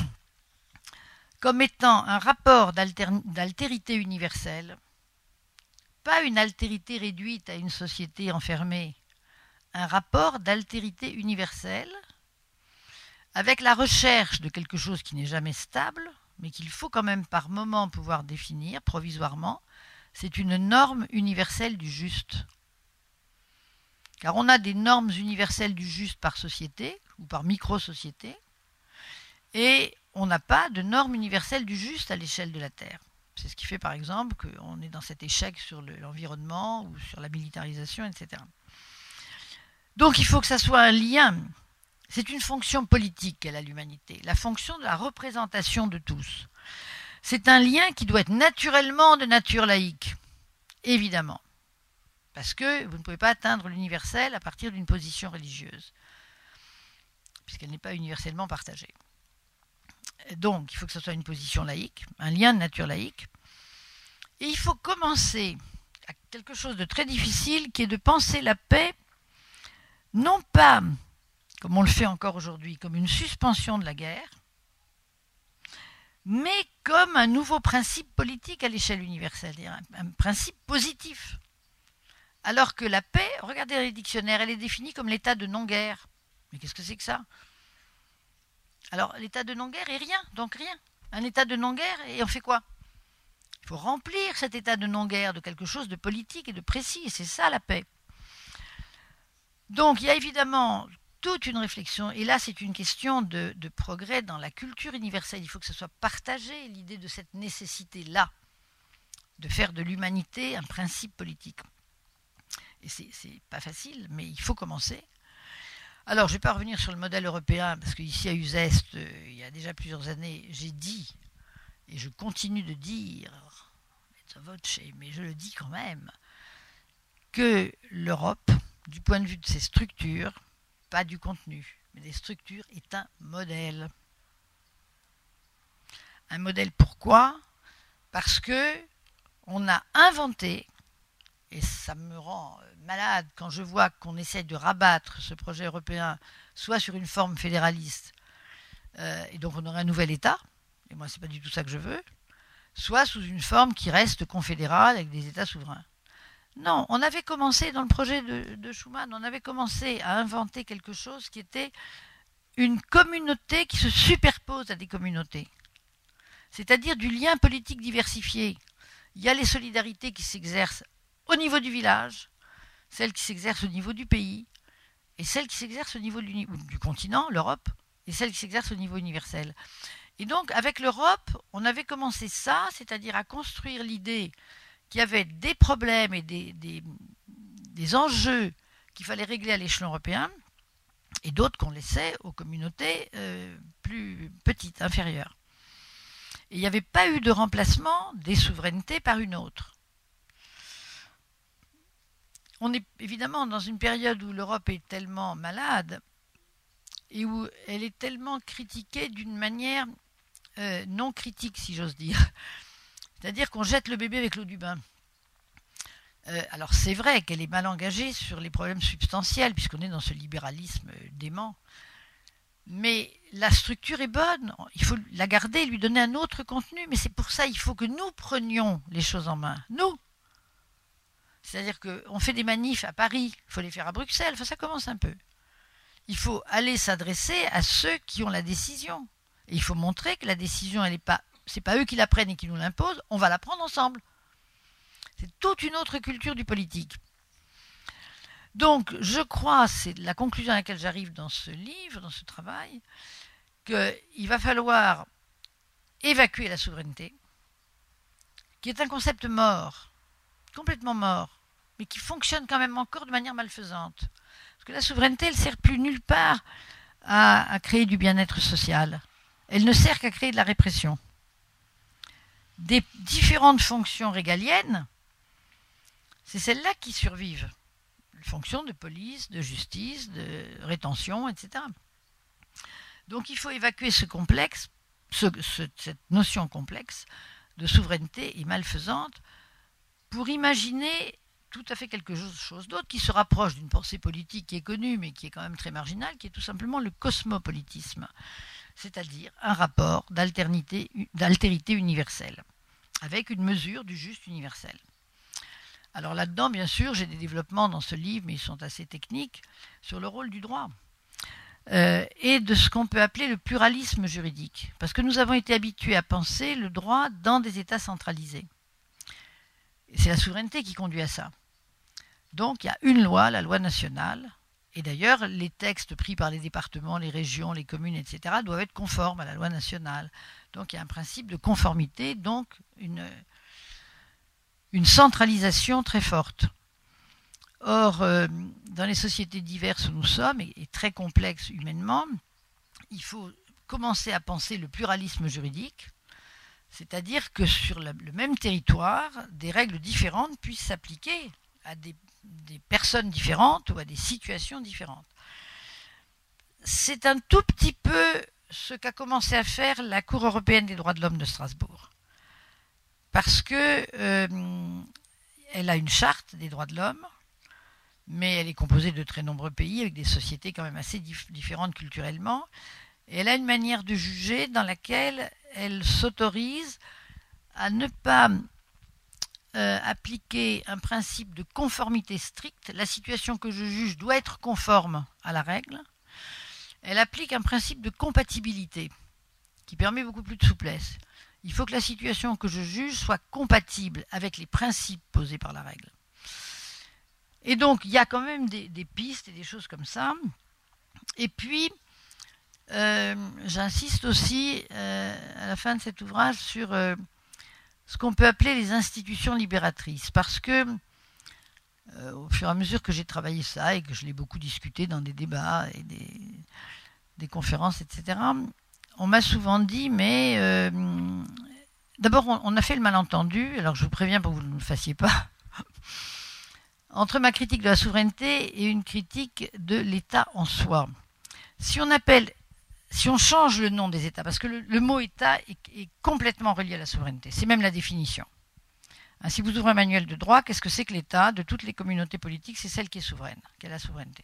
comme étant un rapport d'alter- d'altérité universelle, pas une altérité réduite à une société enfermée, un rapport d'altérité universelle avec la recherche de quelque chose qui n'est jamais stable, mais qu'il faut quand même par moment pouvoir définir provisoirement. C'est une norme universelle du juste. Car on a des normes universelles du juste par société ou par micro-société, et on n'a pas de normes universelles du juste à l'échelle de la Terre. C'est ce qui fait par exemple qu'on est dans cet échec sur le, l'environnement ou sur la militarisation, et cetera. Donc il faut que ça soit un lien. C'est une fonction politique qu'elle a l'humanité, la fonction de la représentation de tous. C'est un lien qui doit être naturellement de nature laïque, évidemment, parce que vous ne pouvez pas atteindre l'universel à partir d'une position religieuse, puisqu'elle n'est pas universellement partagée. Donc, il faut que ce soit une position laïque, un lien de nature laïque, et il faut commencer à quelque chose de très difficile, qui est de penser la paix, non pas comme on le fait encore aujourd'hui, comme une suspension de la guerre, mais comme un nouveau principe politique à l'échelle universelle, un, un principe positif. Alors que la paix, regardez les dictionnaires, elle est définie comme l'état de non-guerre. Mais qu'est-ce que c'est que ça ? Alors, l'état de non-guerre est rien, donc rien. Un état de non-guerre, et on fait quoi? Il faut remplir cet état de non-guerre de quelque chose de politique et de précis, et c'est ça la paix. Donc il y a évidemment toute une réflexion, et là c'est une question de, de progrès dans la culture universelle. Il faut que ce soit partagé, l'idée de cette nécessité-là, de faire de l'humanité un principe politique. Et c'est, c'est pas facile, mais il faut commencer. Alors je ne vais pas revenir sur le modèle européen, parce qu'ici à Uzès, euh, il y a déjà plusieurs années, j'ai dit, et je continue de dire, mais je le dis quand même, que l'Europe, du point de vue de ses structures, pas du contenu, mais des structures, est un modèle. Un modèle pourquoi? Parce que on a inventé, et ça me rend malade quand je vois qu'on essaie de rabattre ce projet européen soit sur une forme fédéraliste, euh, et donc on aurait un nouvel État, et moi c'est pas du tout ça que je veux, soit sous une forme qui reste confédérale avec des États souverains. Non, on avait commencé dans le projet de, de Schuman, on avait commencé à inventer quelque chose qui était une communauté qui se superpose à des communautés. C'est-à-dire du lien politique diversifié. Il y a les solidarités qui s'exercent au niveau du village, celles qui s'exercent au niveau du pays, et celles qui s'exercent au niveau du, du continent, l'Europe, et celles qui s'exercent au niveau universel. Et donc, avec l'Europe, on avait commencé ça, c'est-à-dire à construire l'idée qu'il y avait des problèmes et des, des, des enjeux qu'il fallait régler à l'échelon européen, et d'autres qu'on laissait aux communautés euh, plus petites, inférieures. Et il n'y avait pas eu de remplacement des souverainetés par une autre. On est évidemment dans une période où l'Europe est tellement malade et où elle est tellement critiquée d'une manière euh, non critique, si j'ose dire. C'est-à-dire qu'on jette le bébé avec l'eau du bain. Euh, alors c'est vrai qu'elle est mal engagée sur les problèmes substantiels, puisqu'on est dans ce libéralisme dément. Mais la structure est bonne, il faut la garder, lui donner un autre contenu. Mais c'est pour ça qu'il faut que nous prenions les choses en main. Nous. C'est-à-dire qu'on fait des manifs à Paris, il faut les faire à Bruxelles, enfin, ça commence un peu. Il faut aller s'adresser à ceux qui ont la décision. Et il faut montrer que la décision, elle n'est pas... c'est pas eux qui la prennent et qui nous l'imposent, on va la prendre ensemble. C'est toute une autre culture du politique. Donc, je crois, c'est la conclusion à laquelle j'arrive dans ce livre, dans ce travail, qu'il va falloir évacuer la souveraineté, qui est un concept mort, complètement mort, mais qui fonctionne quand même encore de manière malfaisante. Parce que la souveraineté, elle ne sert plus nulle part à, à créer du bien-être social. Elle ne sert qu'à créer de la répression. Des différentes fonctions régaliennes, c'est celles-là qui survivent. Les fonctions de police, de justice, de rétention, et cetera. Donc il faut évacuer ce complexe, ce, ce, cette notion complexe de souveraineté et malfaisante pour imaginer tout à fait quelque chose d'autre qui se rapproche d'une pensée politique qui est connue mais qui est quand même très marginale, qui est tout simplement le cosmopolitisme, c'est-à-dire un rapport d'altérité, d'altérité universelle, avec une mesure du juste universel. Alors là-dedans, bien sûr, j'ai des développements dans ce livre, mais ils sont assez techniques, sur le rôle du droit euh, et de ce qu'on peut appeler le pluralisme juridique. Parce que nous avons été habitués à penser le droit dans des États centralisés. Et c'est la souveraineté qui conduit à ça. Donc il y a une loi, la loi nationale, et d'ailleurs les textes pris par les départements, les régions, les communes, et cetera doivent être conformes à la loi nationale. Donc il y a un principe de conformité, donc une... une centralisation très forte. Or, euh, dans les sociétés diverses où nous sommes, et, et très complexes humainement, il faut commencer à penser le pluralisme juridique, c'est-à-dire que sur la, le même territoire, des règles différentes puissent s'appliquer à des, des personnes différentes ou à des situations différentes. C'est un tout petit peu ce qu'a commencé à faire la Cour européenne des droits de l'homme de Strasbourg. Parce que euh, elle a une charte des droits de l'homme, mais elle est composée de très nombreux pays, avec des sociétés quand même assez dif- différentes culturellement, et elle a une manière de juger dans laquelle elle s'autorise à ne pas euh, appliquer un principe de conformité stricte. La situation que je juge doit être conforme à la règle. Elle applique un principe de compatibilité. qui permet beaucoup plus de souplesse. Il faut que la situation que je juge soit compatible avec les principes posés par la règle. Et donc, il y a quand même des, des pistes et des choses comme ça. Et puis, euh, j'insiste aussi, euh, à la fin de cet ouvrage, sur euh, ce qu'on peut appeler les institutions libératrices. Parce que, euh, au fur et à mesure que j'ai travaillé ça et que je l'ai beaucoup discuté dans des débats et des, des conférences, et cetera, on m'a souvent dit, mais euh, d'abord, on, on a fait le malentendu, alors je vous préviens pour que vous ne le fassiez pas, entre ma critique de la souveraineté et une critique de l'État en soi. Si on appelle, si on change le nom des États, parce que le, le mot État est, est complètement relié à la souveraineté, c'est même la définition. Hein, si vous ouvrez un manuel de droit, qu'est-ce que c'est que l'État de toutes les communautés politiques? C'est celle qui est souveraine, qui a la souveraineté.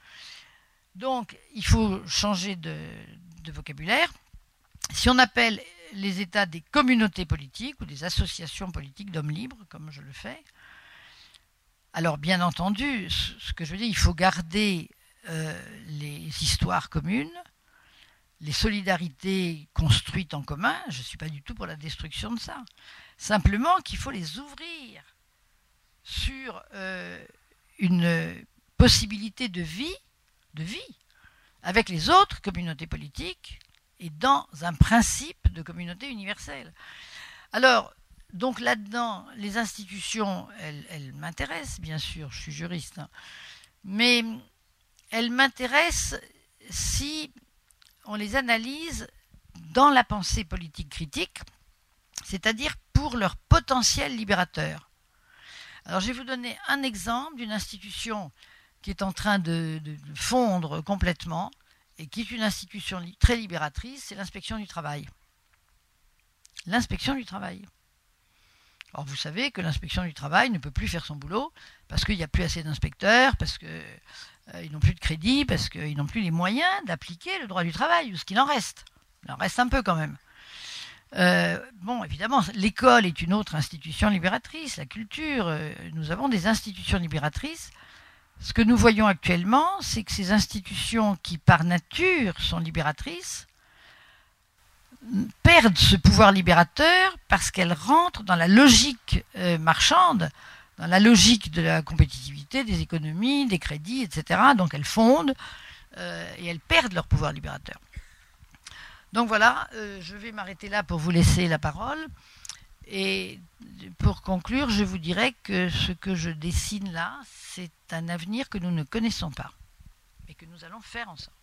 Donc, il faut changer de, de vocabulaire. Si on appelle les États des communautés politiques ou des associations politiques d'hommes libres, comme je le fais, alors, bien entendu, ce que je veux dire, il faut garder euh, les histoires communes, les solidarités construites en commun. Je ne suis pas du tout pour la destruction de ça. Simplement qu'il faut les ouvrir sur euh, une possibilité de vie, de vie avec les autres communautés politiques et dans un principe de communauté universelle. Alors, donc là-dedans, les institutions, elles, elles m'intéressent, bien sûr, je suis juriste, hein, mais elles m'intéressent si on les analyse dans la pensée politique critique, c'est-à-dire pour leur potentiel libérateur. Alors je vais vous donner un exemple d'une institution qui est en train de, de, de fondre complètement et qui est une institution li- très libératrice, c'est l'inspection du travail. L'inspection du travail. Or, vous savez que l'inspection du travail ne peut plus faire son boulot parce qu'il n'y a plus assez d'inspecteurs, parce qu'ils euh, n'ont plus de crédit, parce qu'ils n'ont plus les moyens d'appliquer le droit du travail, ou ce qu'il en reste. Il en reste un peu quand même. Euh, bon, évidemment, l'école est une autre institution libératrice, la culture, euh, nous avons des institutions libératrices. Ce que nous voyons actuellement, c'est que ces institutions qui, par nature, sont libératrices, perdent ce pouvoir libérateur parce qu'elles rentrent dans la logique euh, marchande, dans la logique de la compétitivité, des économies, des crédits, et cetera. Donc elles fondent euh, et elles perdent leur pouvoir libérateur. Donc voilà, euh, je vais m'arrêter là pour vous laisser la parole. Et pour conclure, je vous dirais que ce que je dessine là, c'est un avenir que nous ne connaissons pas et que nous allons faire ensemble.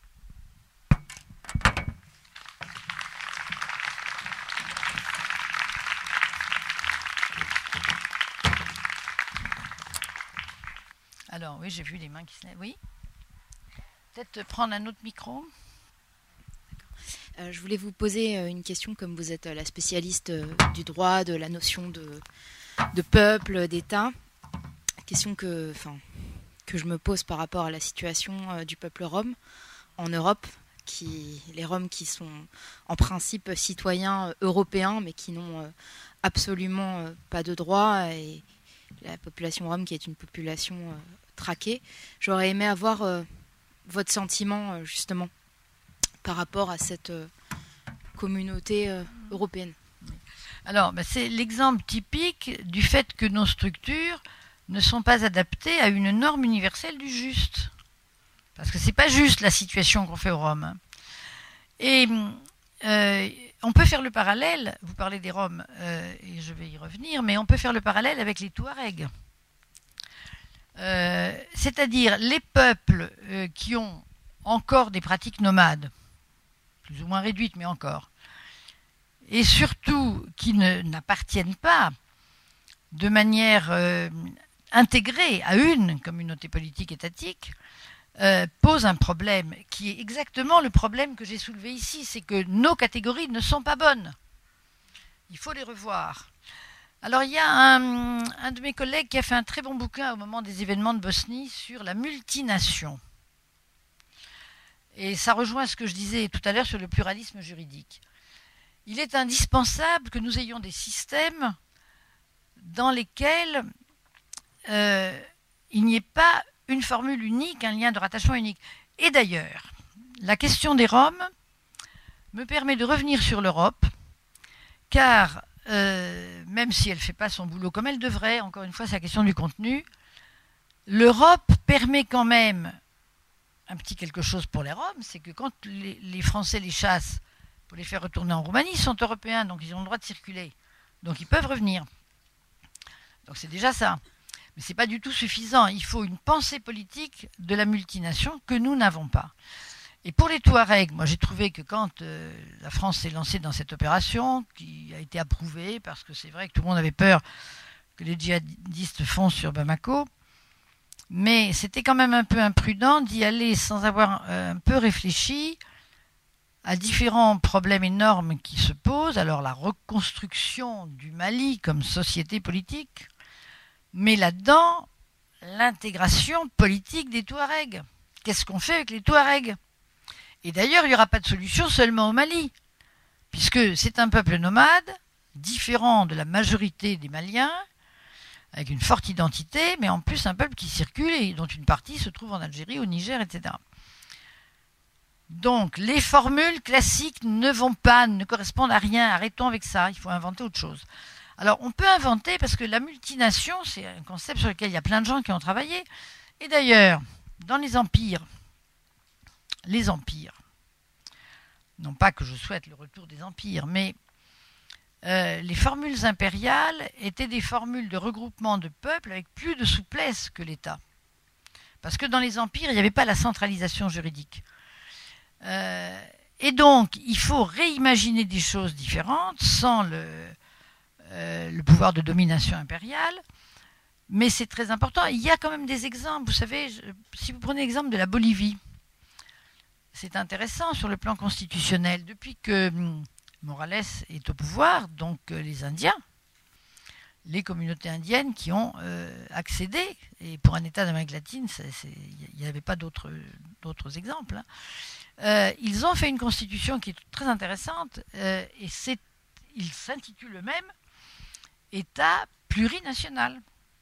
Alors oui, j'ai vu les mains qui se lèvent. Oui. Peut-être prendre un autre micro. Euh, je voulais vous poser une question, comme vous êtes la spécialiste du droit, de la notion de, de peuple, d'État. Question que, enfin, que je me pose par rapport à la situation du peuple rom en Europe, qui, les Roms qui sont en principe citoyens européens, mais qui n'ont absolument pas de droits, et la population rom qui est une population traquée. J'aurais aimé avoir euh, votre sentiment, justement, par rapport à cette euh, communauté euh, européenne. Alors, ben c'est l'exemple typique du fait que nos structures ne sont pas adaptées à une norme universelle du juste. Parce que ce n'est pas juste la situation qu'on fait aux Roms. Et euh, on peut faire le parallèle, vous parlez des Roms, euh, et je vais y revenir, mais on peut faire le parallèle avec les Touaregs. Euh, c'est-à-dire les peuples euh, qui ont encore des pratiques nomades, plus ou moins réduites, mais encore, et surtout qui ne, n'appartiennent pas de manière euh, intégrée à une communauté politique étatique, euh, pose un problème qui est exactement le problème que j'ai soulevé ici, c'est que nos catégories ne sont pas bonnes. Il faut les revoir. Alors il y a un, un de mes collègues qui a fait un très bon bouquin au moment des événements de Bosnie sur la multination. Et ça rejoint ce que je disais tout à l'heure sur le pluralisme juridique. Il est indispensable que nous ayons des systèmes dans lesquels euh, il n'y ait pas une formule unique, un lien de rattachement unique. Et d'ailleurs, la question des Roms me permet de revenir sur l'Europe, car euh, même si elle ne fait pas son boulot comme elle devrait, encore une fois, c'est la question du contenu, l'Europe permet quand même un petit quelque chose pour les Roms, c'est que quand les, les Français les chassent pour les faire retourner en Roumanie, ils sont européens, donc ils ont le droit de circuler. Donc ils peuvent revenir. Donc c'est déjà ça. Mais ce n'est pas du tout suffisant. Il faut une pensée politique de la multination que nous n'avons pas. Et pour les Touaregs, moi j'ai trouvé que quand euh, la France s'est lancée dans cette opération, qui a été approuvée, parce que c'est vrai que tout le monde avait peur que les djihadistes foncent sur Bamako, mais c'était quand même un peu imprudent d'y aller sans avoir euh, un peu réfléchi à différents problèmes énormes qui se posent. Alors la reconstruction du Mali comme société politique, mais là-dedans, l'intégration politique des Touaregs. Qu'est-ce qu'on fait avec les Touaregs? Et d'ailleurs, il n'y aura pas de solution seulement au Mali, puisque c'est un peuple nomade, différent de la majorité des Maliens, avec une forte identité, mais en plus un peuple qui circule et dont une partie se trouve en Algérie, au Niger, et cetera. Donc, les formules classiques ne vont pas, ne correspondent à rien. Arrêtons avec ça, il faut inventer autre chose. Alors, on peut inventer, parce que la multination, c'est un concept sur lequel il y a plein de gens qui ont travaillé. Et d'ailleurs, dans les empires, les empires, non pas que je souhaite le retour des empires, mais euh, les formules impériales étaient des formules de regroupement de peuples avec plus de souplesse que l'État. Parce que dans les empires, il n'y avait pas la centralisation juridique. Euh, et donc, il faut réimaginer des choses différentes sans le, euh, le pouvoir de domination impériale. Mais c'est très important. Il y a quand même des exemples. Vous savez, je, si vous prenez l'exemple de la Bolivie, c'est intéressant sur le plan constitutionnel. Depuis que hum, Morales est au pouvoir, donc euh, les Indiens, les communautés indiennes qui ont euh, accédé, et pour un État d'Amérique latine, il n'y avait pas d'autres exemples, hein. Euh, ils ont fait une constitution qui est très intéressante, euh, et il s'intitule eux-mêmes État plurinational.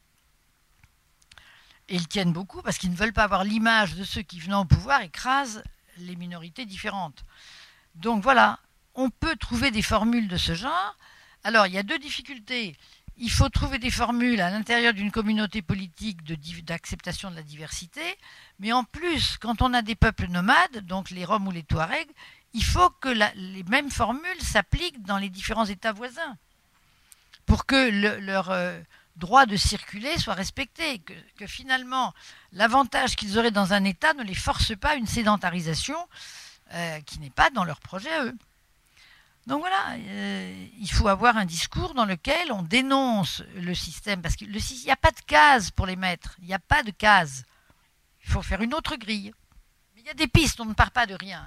Et ils tiennent beaucoup parce qu'ils ne veulent pas avoir l'image de ceux qui, venant au pouvoir, écrasent les minorités différentes. Donc voilà, on peut trouver des formules de ce genre. Alors, il y a deux difficultés. Il faut trouver des formules à l'intérieur d'une communauté politique d'acceptation de, de la diversité, mais en plus, quand on a des peuples nomades, donc les Roms ou les Touaregs, il faut que la, les mêmes formules s'appliquent dans les différents États voisins, pour que le, leur euh, droit de circuler soit respecté, que, que finalement l'avantage qu'ils auraient dans un État ne les force pas à une sédentarisation euh, qui n'est pas dans leur projet à eux. Donc voilà, euh, il faut avoir un discours dans lequel on dénonce le système, parce qu'il n'y a pas de case pour les mettre, il n'y a pas de case. Il faut faire une autre grille. Mais il y a des pistes, on ne part pas de rien.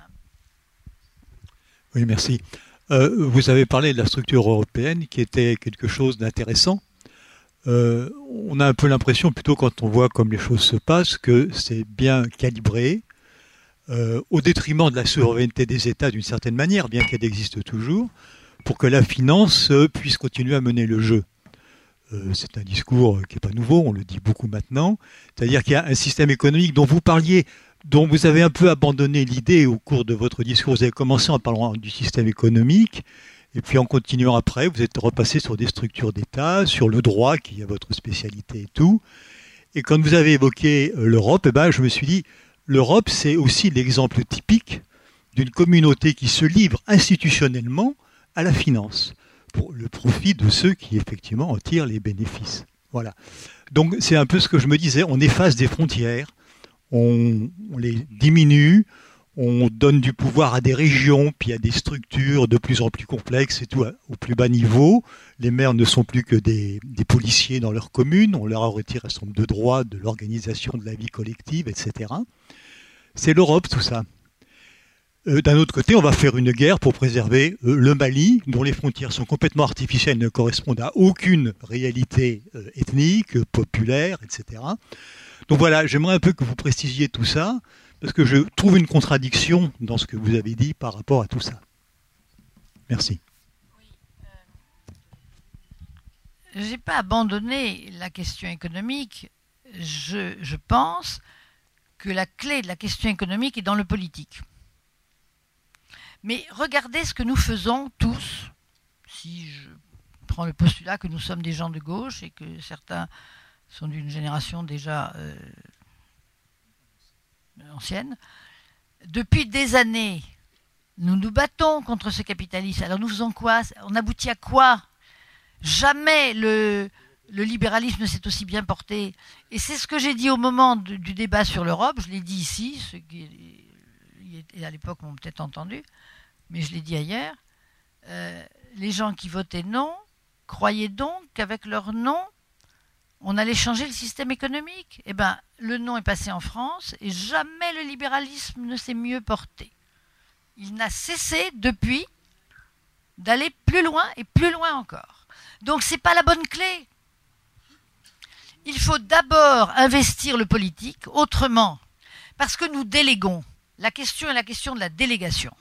Oui, merci. Euh, vous avez parlé de la structure européenne qui était quelque chose d'intéressant. Euh, on a un peu l'impression, plutôt quand on voit comme les choses se passent, que c'est bien calibré, Euh, au détriment de la souveraineté des États d'une certaine manière, bien qu'elle existe toujours, pour que la finance euh, puisse continuer à mener le jeu. Euh, c'est un discours qui n'est pas nouveau, on le dit beaucoup maintenant. C'est-à-dire qu'il y a un système économique dont vous parliez, dont vous avez un peu abandonné l'idée au cours de votre discours. Vous avez commencé en parlant du système économique, et puis en continuant après, vous êtes repassé sur des structures d'État, sur le droit, qui est votre spécialité et tout. Et quand vous avez évoqué euh, l'Europe, eh ben, je me suis dit, l'Europe, c'est aussi l'exemple typique d'une communauté qui se livre institutionnellement à la finance, pour le profit de ceux qui, effectivement, en tirent les bénéfices. Voilà. Donc, c'est un peu ce que je me disais, on efface des frontières, on, on les diminue, on donne du pouvoir à des régions, puis à des structures de plus en plus complexes et tout, au plus bas niveau. Les maires ne sont plus que des, des policiers dans leur commune, on leur a retiré un certain nombre de droits de l'organisation de la vie collective, et cetera. C'est l'Europe, tout ça. Euh, d'un autre côté, on va faire une guerre pour préserver euh, le Mali, dont les frontières sont complètement artificielles, ne correspondent à aucune réalité euh, ethnique, populaire, et cetera. Donc voilà, j'aimerais un peu que vous précisiez tout ça, parce que je trouve une contradiction dans ce que vous avez dit par rapport à tout ça. Merci. Oui, euh, je n'ai pas abandonné la question économique. Je, je pense que la clé de la question économique est dans le politique. Mais regardez ce que nous faisons tous, si je prends le postulat que nous sommes des gens de gauche et que certains sont d'une génération déjà euh, ancienne. Depuis des années, nous nous battons contre ce capitalisme. Alors nous faisons quoi? On aboutit à quoi? Jamais le, le libéralisme ne s'est aussi bien porté. Et c'est ce que j'ai dit au moment de, du débat sur l'Europe. Je l'ai dit ici, ceux qui à l'époque m'ont peut-être entendu, mais je l'ai dit ailleurs. Euh, les gens qui votaient non croyaient donc qu'avec leur non, on allait changer le système économique. Eh bien, le non est passé en France et jamais le libéralisme ne s'est mieux porté. Il n'a cessé depuis d'aller plus loin et plus loin encore. Donc ce n'est pas la bonne clé. Il faut d'abord investir le politique autrement, parce que nous déléguons. La question est la question de la délégation.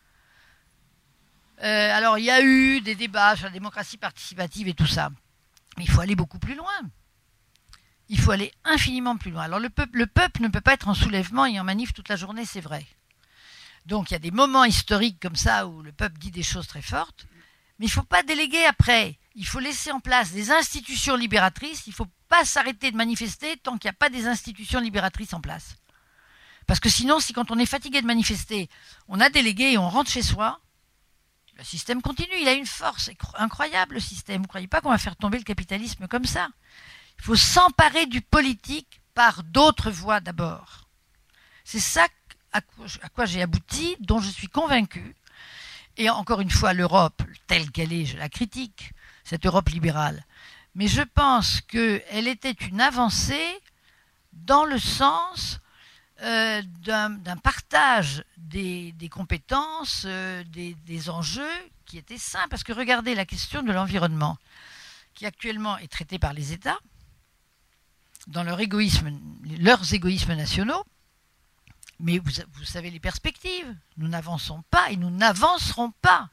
Euh, alors il y a eu des débats sur la démocratie participative et tout ça, mais il faut aller beaucoup plus loin. Il faut aller infiniment plus loin. Alors le peuple, le peuple ne peut pas être en soulèvement et en manif toute la journée, c'est vrai. Donc il y a des moments historiques comme ça où le peuple dit des choses très fortes, mais il ne faut pas déléguer après. Il faut laisser en place des institutions libératrices. Il ne faut pas s'arrêter de manifester tant qu'il n'y a pas des institutions libératrices en place. Parce que sinon, si quand on est fatigué de manifester, on a délégué et on rentre chez soi, le système continue. Il a une force incroyable, le système. Vous ne croyez pas qu'on va faire tomber le capitalisme comme ça? Il faut s'emparer du politique par d'autres voies d'abord. C'est ça à quoi j'ai abouti, dont je suis convaincu. Et encore une fois, l'Europe, telle qu'elle est, je la critique, cette Europe libérale. Mais je pense qu'elle était une avancée dans le sens euh, d'un, d'un partage des, des compétences, euh, des, des enjeux qui étaient sains. Parce que regardez la question de l'environnement, qui actuellement est traitée par les États, dans leur égoïsme, leurs égoïsmes nationaux. Mais vous, vous savez les perspectives. Nous n'avançons pas et nous n'avancerons pas.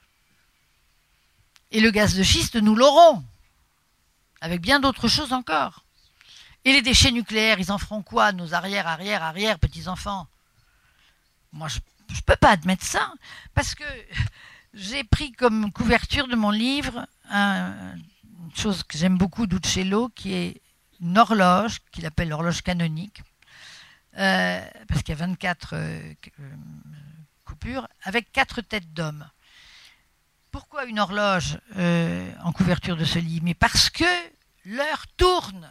Et le gaz de schiste, nous l'aurons. Avec bien d'autres choses encore. Et les déchets nucléaires, ils en feront quoi, nos arrière, arrière, arrière, petits-enfants? Moi, je ne peux pas admettre ça. Parce que j'ai pris comme couverture de mon livre un, une chose que j'aime beaucoup d'Uccello, qui est une horloge, qu'il appelle l'horloge canonique. Euh, parce qu'il y a vingt-quatre euh, coupures, avec quatre têtes d'hommes. Pourquoi une horloge euh, en couverture de ce livre? Mais parce que l'heure tourne.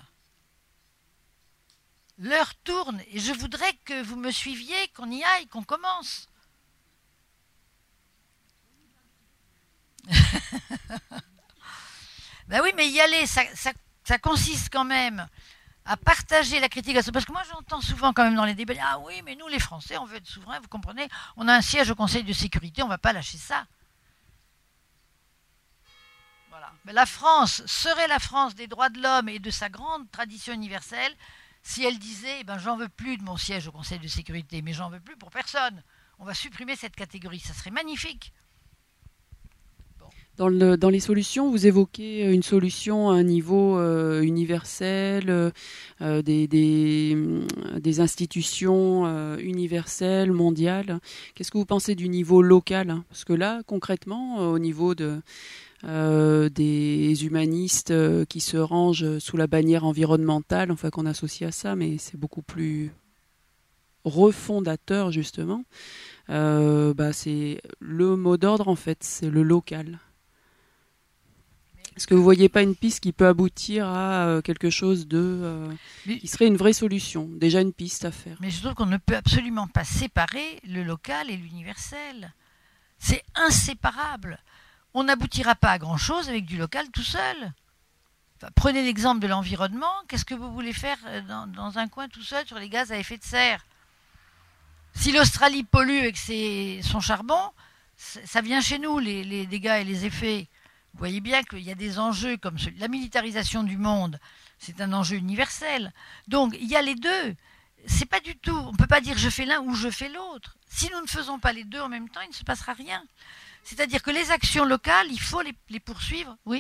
L'heure tourne. Et je voudrais que vous me suiviez, qu'on y aille, qu'on commence. Ben oui, mais y aller, ça, ça, ça consiste quand même à partager la critique. Parce que moi, j'entends souvent quand même dans les débats, ah oui, mais nous, les Français, on veut être souverains, vous comprenez? On a un siège au Conseil de sécurité, on ne va pas lâcher ça. Voilà. Mais la France serait la France des droits de l'homme et de sa grande tradition universelle si elle disait, eh ben, j'en veux plus de mon siège au Conseil de sécurité, mais j'en veux plus pour personne. On va supprimer cette catégorie, ça serait magnifique. Dans, le, dans les solutions, vous évoquez une solution à un niveau euh, universel, euh, des, des, des institutions euh, universelles, mondiales. Qu'est-ce que vous pensez du niveau local? Parce que là, concrètement, au niveau de, euh, des humanistes euh, qui se rangent sous la bannière environnementale, enfin qu'on associe à ça, mais c'est beaucoup plus refondateur, justement. Euh, bah, c'est le mot d'ordre, en fait, c'est le local. Est-ce que vous ne voyez pas une piste qui peut aboutir à euh, quelque chose de euh, mais, qui serait une vraie solution, déjà une piste à faire? Mais je trouve qu'on ne peut absolument pas séparer le local et l'universel. C'est inséparable. On n'aboutira pas à grand-chose avec du local tout seul. Enfin, prenez l'exemple de l'environnement. Qu'est-ce que vous voulez faire dans, dans un coin tout seul sur les gaz à effet de serre? Si l'Australie pollue avec ses, son charbon, ça vient chez nous, les, les dégâts et les effets. Vous voyez bien qu'il y a des enjeux comme celui, la militarisation du monde, c'est un enjeu universel. Donc il y a les deux. C'est pas du tout. On ne peut pas dire je fais l'un ou je fais l'autre. Si nous ne faisons pas les deux en même temps, il ne se passera rien. C'est-à-dire que les actions locales, il faut les, les poursuivre. Oui.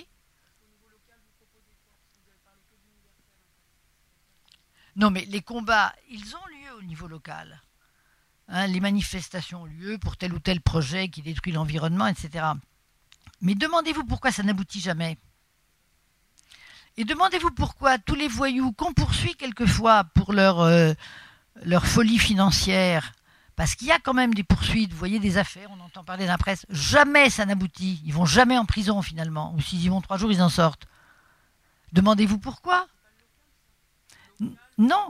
Non, mais les combats, ils ont lieu au niveau local. hein, les manifestations ont lieu pour tel ou tel projet qui détruit l'environnement, et cetera. Mais demandez-vous pourquoi ça n'aboutit jamais. Et demandez-vous pourquoi tous les voyous qu'on poursuit quelquefois pour leur, euh, leur folie financière, parce qu'il y a quand même des poursuites, vous voyez des affaires, on entend parler dans la presse, jamais ça n'aboutit, ils vont jamais en prison finalement, ou s'ils y vont trois jours, ils en sortent. Demandez-vous pourquoi. N- non.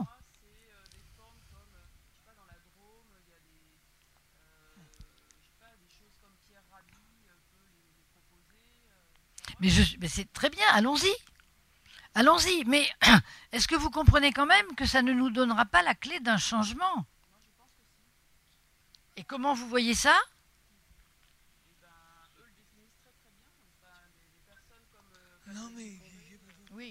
Mais, je, mais c'est très bien, allons-y. Allons-y, mais est-ce que vous comprenez quand même que ça ne nous donnera pas la clé d'un changement? Et comment vous voyez ça? Non, mais... Oui.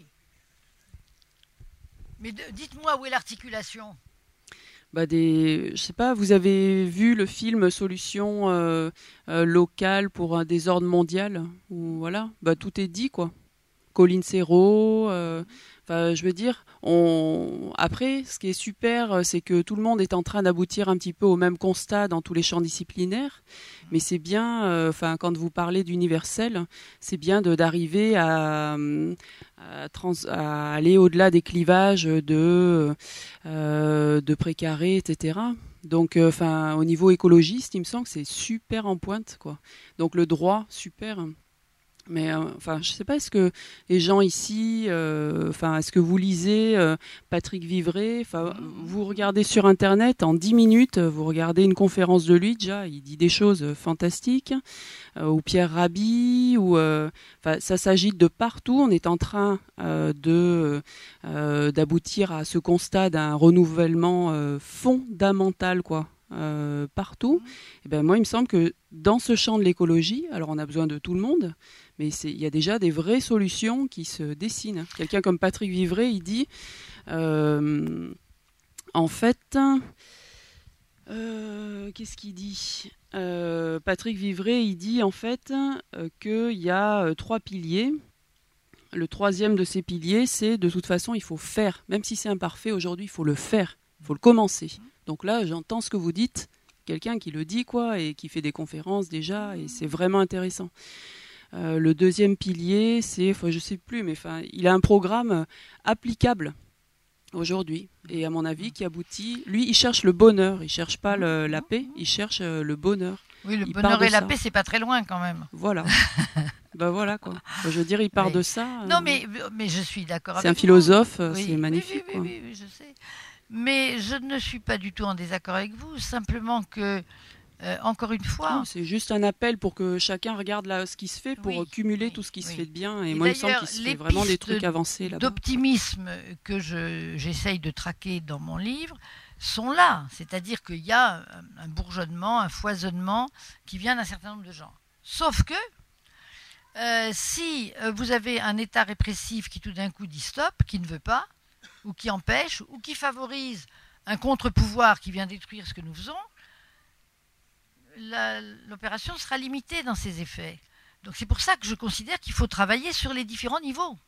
Mais de, dites-moi où est l'articulation? Bah des, je sais pas, vous avez vu le film Solution euh, euh, locale pour un désordre mondial où voilà, bah tout est dit quoi. Colline Serrault, euh, enfin je veux dire, on après ce qui est super, c'est que tout le monde est en train d'aboutir un petit peu au même constat dans tous les champs disciplinaires, mais c'est bien, euh, enfin quand vous parlez d'universel, c'est bien de d'arriver à À, trans, à aller au-delà des clivages de, euh, de précaré, et cetera. Donc, enfin, euh, au niveau écologiste, il me semble que c'est super en pointe, quoi. Donc, le droit, super. Mais, enfin, euh, je sais pas, est-ce que les gens ici, enfin, euh, est-ce que vous lisez euh, Patrick Vivray? Enfin, vous regardez sur Internet, en dix minutes, vous regardez une conférence de lui, déjà, il dit des choses fantastiques. Euh, ou Pierre Rabhi, ou euh, ça s'agite de partout. On est en train euh, de euh, d'aboutir à ce constat d'un renouvellement euh, fondamental, quoi, euh, partout. Et ben moi, il me semble que dans ce champ de l'écologie, alors on a besoin de tout le monde, mais il y a déjà des vraies solutions qui se dessinent. Quelqu'un comme Patrick Vivray, il dit, euh, en fait, euh, qu'est-ce qu'il dit? Euh, Patrick Vivray, il dit en fait euh, qu'il y a euh, trois piliers. Le troisième de ces piliers, c'est de toute façon, il faut faire. Même si c'est imparfait, aujourd'hui, il faut le faire. Il faut le commencer. Donc là, j'entends ce que vous dites. Quelqu'un qui le dit, quoi, et qui fait des conférences déjà, et c'est vraiment intéressant. Euh, le deuxième pilier, c'est, enfin, je sais plus, mais enfin, il a un programme applicable aujourd'hui, et à mon avis, qui aboutit... Lui, il cherche le bonheur, il cherche pas le, la paix, il cherche euh, le bonheur. Oui, le il bonheur et la ça. paix, c'est pas très loin quand même. Voilà. Ben voilà, quoi. Je veux dire, il part mais... de ça. Non, euh... mais, mais je suis d'accord avec C'est un philosophe, oui, c'est magnifique. Oui, oui, oui, oui, oui, je sais. Mais je ne suis pas du tout en désaccord avec vous, simplement que... Euh, encore une fois, c'est juste un appel pour que chacun regarde là ce qui se fait pour oui, cumuler oui, tout ce qui oui. se fait de bien. Et, et moi, il me semble qu'il se fait vraiment des trucs avancés là-bas. D'optimisme que je, j'essaye de traquer dans mon livre sont là. C'est-à-dire qu'il y a un, un bourgeonnement, un foisonnement qui vient d'un certain nombre de gens. Sauf que euh, si vous avez un État répressif qui tout d'un coup dit stop, qui ne veut pas, ou qui empêche, ou qui favorise un contre-pouvoir qui vient détruire ce que nous faisons, La, l'opération sera limitée dans ses effets. Donc c'est pour ça que je considère qu'il faut travailler sur les différents niveaux.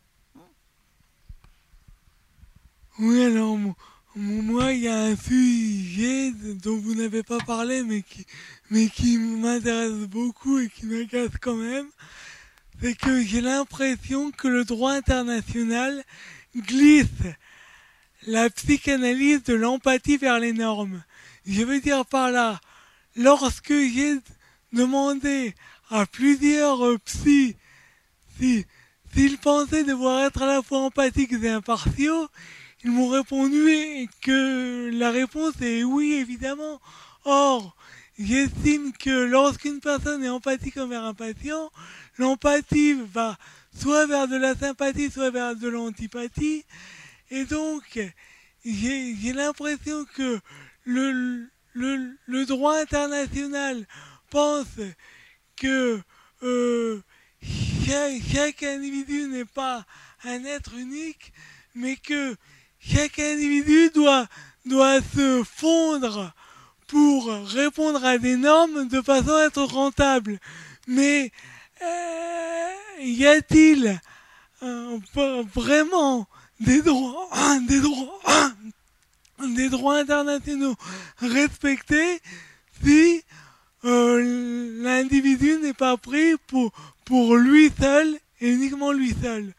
Oui, alors moi, il y a un sujet dont vous n'avez pas parlé, mais qui, mais qui m'intéresse beaucoup et qui m'agace quand même. C'est que j'ai l'impression que le droit international glisse la psychanalyse de l'empathie vers les normes. Je veux dire par là, lorsque j'ai demandé à plusieurs euh, psys si, s'ils pensaient devoir être à la fois empathiques et impartiaux, ils m'ont répondu que la réponse est oui, évidemment. Or, j'estime que lorsqu'une personne est empathique envers un patient, l'empathie va soit vers de la sympathie, soit vers de l'antipathie. Et donc, j'ai, j'ai l'impression que le... Le, le droit international pense que euh, chaque, chaque individu n'est pas un être unique, mais que chaque individu doit, doit se fondre pour répondre à des normes de façon à être rentable. Mais euh, y a-t-il euh, vraiment des droits, des droits des droits internationaux respectés si euh, l'individu n'est pas pris pour, pour lui seul et uniquement lui seul.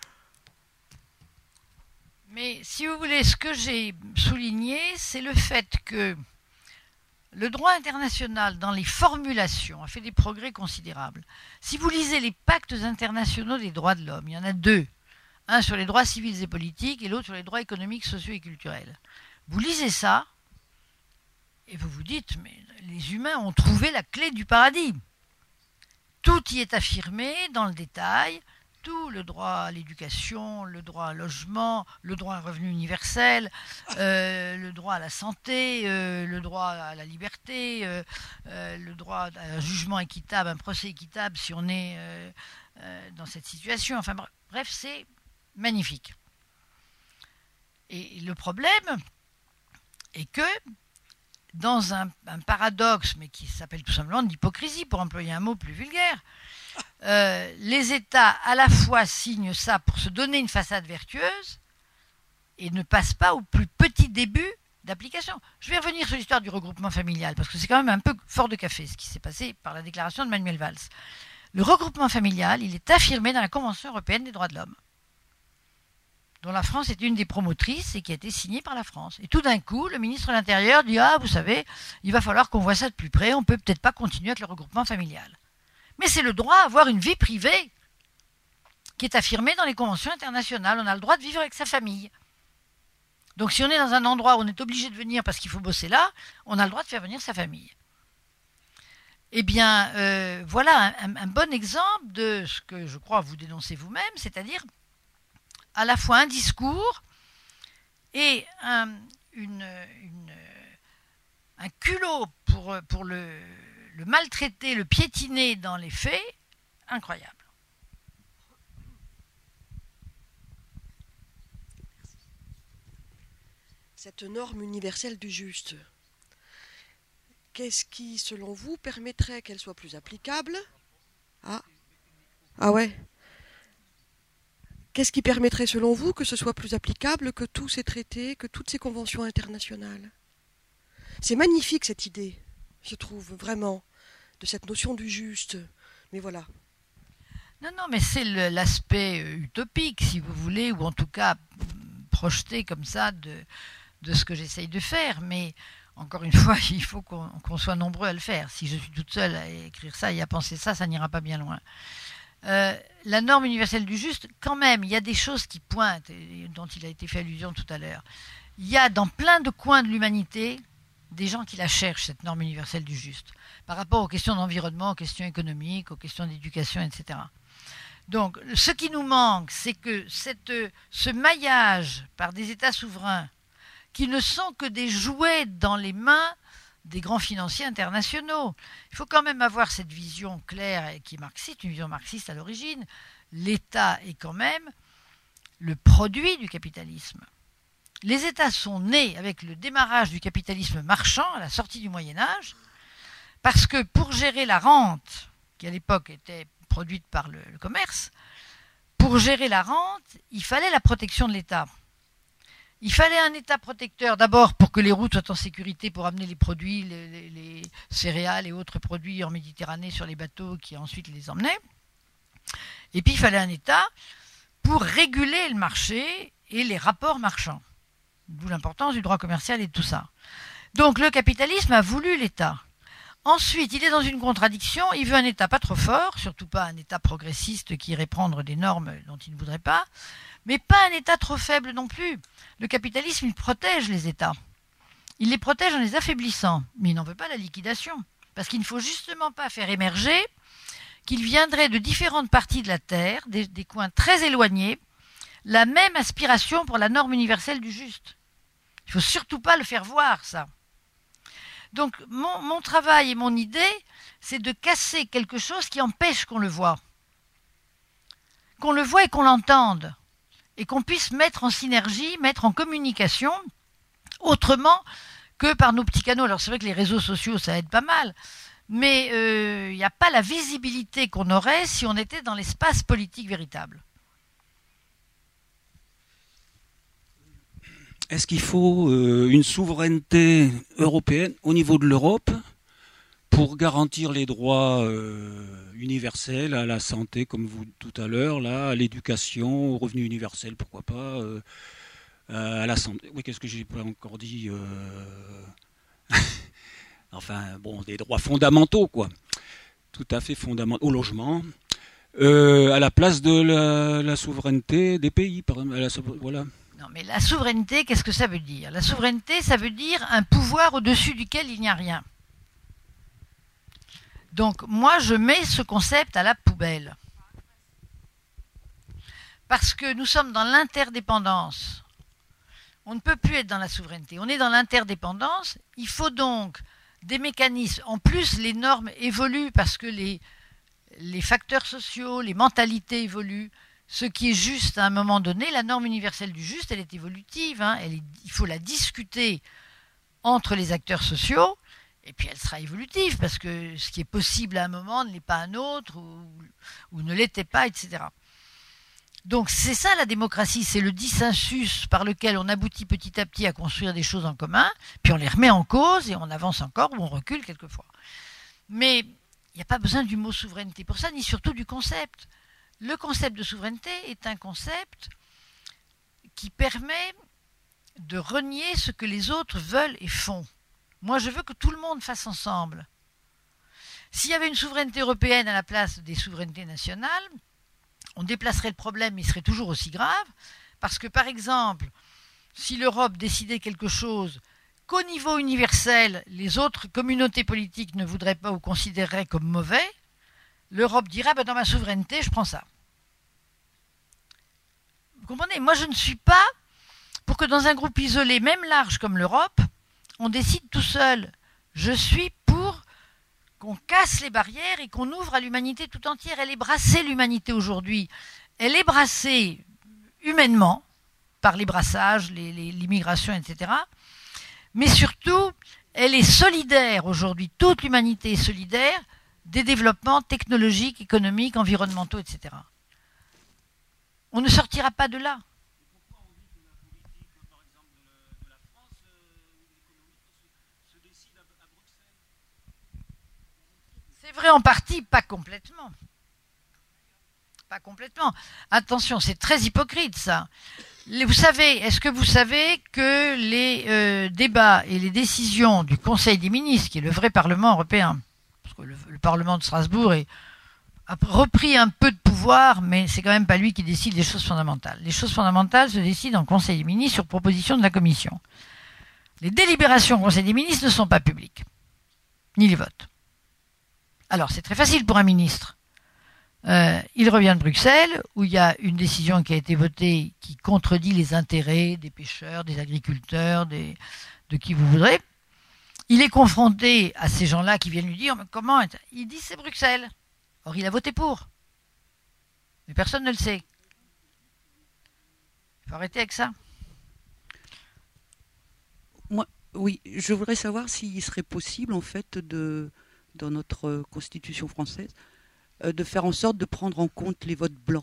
Mais si vous voulez, ce que j'ai souligné, c'est le fait que le droit international, dans les formulations, a fait des progrès considérables. Si vous lisez les pactes internationaux des droits de l'homme, il y en a deux. Un sur les droits civils et politiques et l'autre sur les droits économiques, sociaux et culturels. Vous lisez ça et vous vous dites, mais les humains ont trouvé la clé du paradis. Tout y est affirmé dans le détail. Tout, le droit à l'éducation, le droit à logement, le droit à un revenu universel, euh, le droit à la santé, euh, le droit à la liberté, euh, euh, le droit à un jugement équitable, un procès équitable si on est euh, euh, dans cette situation. Enfin bref, c'est magnifique. Et le problème est que dans un, un paradoxe, mais qui s'appelle tout simplement d'hypocrisie, pour employer un mot plus vulgaire, Euh, les États à la fois signent ça pour se donner une façade vertueuse et ne passent pas au plus petit début d'application. Je vais revenir sur l'histoire du regroupement familial parce que c'est quand même un peu fort de café ce qui s'est passé par la déclaration de Manuel Valls. Le regroupement familial, il est affirmé dans la Convention européenne des droits de l'homme, dont la France est une des promotrices et qui a été signée par la France. Et tout d'un coup, le ministre de l'Intérieur dit « Ah, vous savez, il va falloir qu'on voit ça de plus près, on peut peut-être pas continuer avec le regroupement familial ». Mais c'est le droit à avoir une vie privée qui est affirmé dans les conventions internationales. On a le droit de vivre avec sa famille. Donc si on est dans un endroit où on est obligé de venir parce qu'il faut bosser là, on a le droit de faire venir sa famille. Eh bien, euh, voilà un, un bon exemple de ce que je crois vous dénoncez vous-même, c'est-à-dire à la fois un discours et un, une, une, un culot pour, pour le... le maltraiter, le piétiner dans les faits, incroyable. Cette norme universelle du juste, qu'est-ce qui, selon vous, permettrait qu'elle soit plus applicable? Ah, ah ouais. Qu'est-ce qui permettrait, selon vous, que ce soit plus applicable que tous ces traités, que toutes ces conventions internationales? C'est magnifique cette idée, je trouve, vraiment, de cette notion du juste. Mais voilà. Non, non, mais c'est le, l'aspect utopique, si vous voulez, ou en tout cas projeté comme ça de, de ce que j'essaye de faire. Mais encore une fois, il faut qu'on, qu'on soit nombreux à le faire. Si je suis toute seule à écrire ça et à penser ça, ça n'ira pas bien loin. Euh, la norme universelle du juste, quand même, il y a des choses qui pointent, et dont il a été fait allusion tout à l'heure. Il y a dans plein de coins de l'humanité des gens qui la cherchent, cette norme universelle du juste, par rapport aux questions d'environnement, aux questions économiques, aux questions d'éducation, et cetera. Donc, ce qui nous manque, c'est que cette, ce maillage par des États souverains, qui ne sont que des jouets dans les mains des grands financiers internationaux. Il faut quand même avoir cette vision claire et qui est marxiste, une vision marxiste à l'origine. L'État est quand même le produit du capitalisme. Les États sont nés avec le démarrage du capitalisme marchand à la sortie du Moyen-Âge, parce que pour gérer la rente, qui à l'époque était produite par le, le commerce, pour gérer la rente, il fallait la protection de l'État. Il fallait un État protecteur, d'abord pour que les routes soient en sécurité pour amener les produits, les, les, les céréales et autres produits en Méditerranée sur les bateaux qui ensuite les emmenaient. Et puis il fallait un État pour réguler le marché et les rapports marchands. D'où l'importance du droit commercial et de tout ça. Donc le capitalisme a voulu l'État. Ensuite, il est dans une contradiction, il veut un État pas trop fort, surtout pas un État progressiste qui irait prendre des normes dont il ne voudrait pas, mais pas un État trop faible non plus. Le capitalisme, il protège les États. Il les protège en les affaiblissant, mais il n'en veut pas la liquidation. Parce qu'il ne faut justement pas faire émerger qu'il viendrait de différentes parties de la Terre, des, des coins très éloignés, la même aspiration pour la norme universelle du juste. Il ne faut surtout pas le faire voir, ça. Donc, mon, mon travail et mon idée, c'est de casser quelque chose qui empêche qu'on le voit. Qu'on le voit et qu'on l'entende. Et qu'on puisse mettre en synergie, mettre en communication, autrement que par nos petits canaux. Alors, c'est vrai que les réseaux sociaux, ça aide pas mal. Mais il euh, n'y a pas la visibilité qu'on aurait si on était dans l'espace politique véritable. est-ce qu'il faut euh, une souveraineté européenne au niveau de l'Europe pour garantir les droits euh, universels à la santé, comme vous tout à l'heure, là, à l'éducation, au revenu universel, pourquoi pas, euh, à la santé. Oui, qu'est-ce que j'ai pas encore dit euh... Enfin, bon, des droits fondamentaux, quoi. Tout à fait fondamentaux. Au logement, euh, à la place de la, la souveraineté des pays, par exemple. À la, voilà. Non, mais la souveraineté, qu'est-ce que ça veut dire? La souveraineté, ça veut dire un pouvoir au-dessus duquel il n'y a rien. Donc, moi, je mets ce concept à la poubelle. Parce que nous sommes dans l'interdépendance. On ne peut plus être dans la souveraineté. On est dans l'interdépendance. Il faut donc des mécanismes. En plus, les normes évoluent parce que les, les facteurs sociaux, les mentalités évoluent. Ce qui est juste à un moment donné, la norme universelle du juste, elle est évolutive. Hein. Elle est, il faut la discuter entre les acteurs sociaux. Et puis elle sera évolutive, parce que ce qui est possible à un moment ne l'est pas à un autre, ou, ou ne l'était pas, et cetera. Donc c'est ça la démocratie, c'est le dissensus par lequel on aboutit petit à petit à construire des choses en commun, puis on les remet en cause et on avance encore ou on recule quelquefois. Mais il n'y a pas besoin du mot souveraineté pour ça, ni surtout du concept. Le concept de souveraineté est un concept qui permet de renier ce que les autres veulent et font. Moi, je veux que tout le monde fasse ensemble. S'il y avait une souveraineté européenne à la place des souverainetés nationales, on déplacerait le problème, mais il serait toujours aussi grave. Parce que, par exemple, si l'Europe décidait quelque chose qu'au niveau universel, les autres communautés politiques ne voudraient pas ou considéreraient comme mauvais, l'Europe dirait bah, « dans ma souveraineté, je prends ça ». Vous comprenez? Moi, je ne suis pas pour que dans un groupe isolé, même large comme l'Europe, on décide tout seul. Je suis pour qu'on casse les barrières et qu'on ouvre à l'humanité tout entière. Elle est brassée, l'humanité, aujourd'hui. Elle est brassée humainement, par les brassages, les, les, l'immigration, et cetera. Mais surtout, elle est solidaire aujourd'hui. Toute l'humanité est solidaire des développements technologiques, économiques, environnementaux, et cetera. On ne sortira pas de là. C'est vrai en partie, pas complètement. Pas complètement. Attention, c'est très hypocrite ça. Vous savez, est-ce que vous savez que les euh, débats et les décisions du Conseil des ministres, qui est le vrai Parlement européen, parce que le, le Parlement de Strasbourg est, a repris un peu de pouvoir, mais c'est quand même pas lui qui décide des choses fondamentales. Les choses fondamentales se décident en Conseil des ministres sur proposition de la Commission. Les délibérations au Conseil des ministres ne sont pas publiques, ni les votes. Alors, c'est très facile pour un ministre. Euh, il revient de Bruxelles, où il y a une décision qui a été votée qui contredit les intérêts des pêcheurs, des agriculteurs, des, de qui vous voudrez. Il est confronté à ces gens-là qui viennent lui dire « Comment ?» Il dit « C'est Bruxelles ». Or, il a voté pour. Mais personne ne le sait. Il faut arrêter avec ça. Moi, oui, je voudrais savoir s'il serait possible, en fait, de... dans notre Constitution française, euh, de faire en sorte de prendre en compte les votes blancs.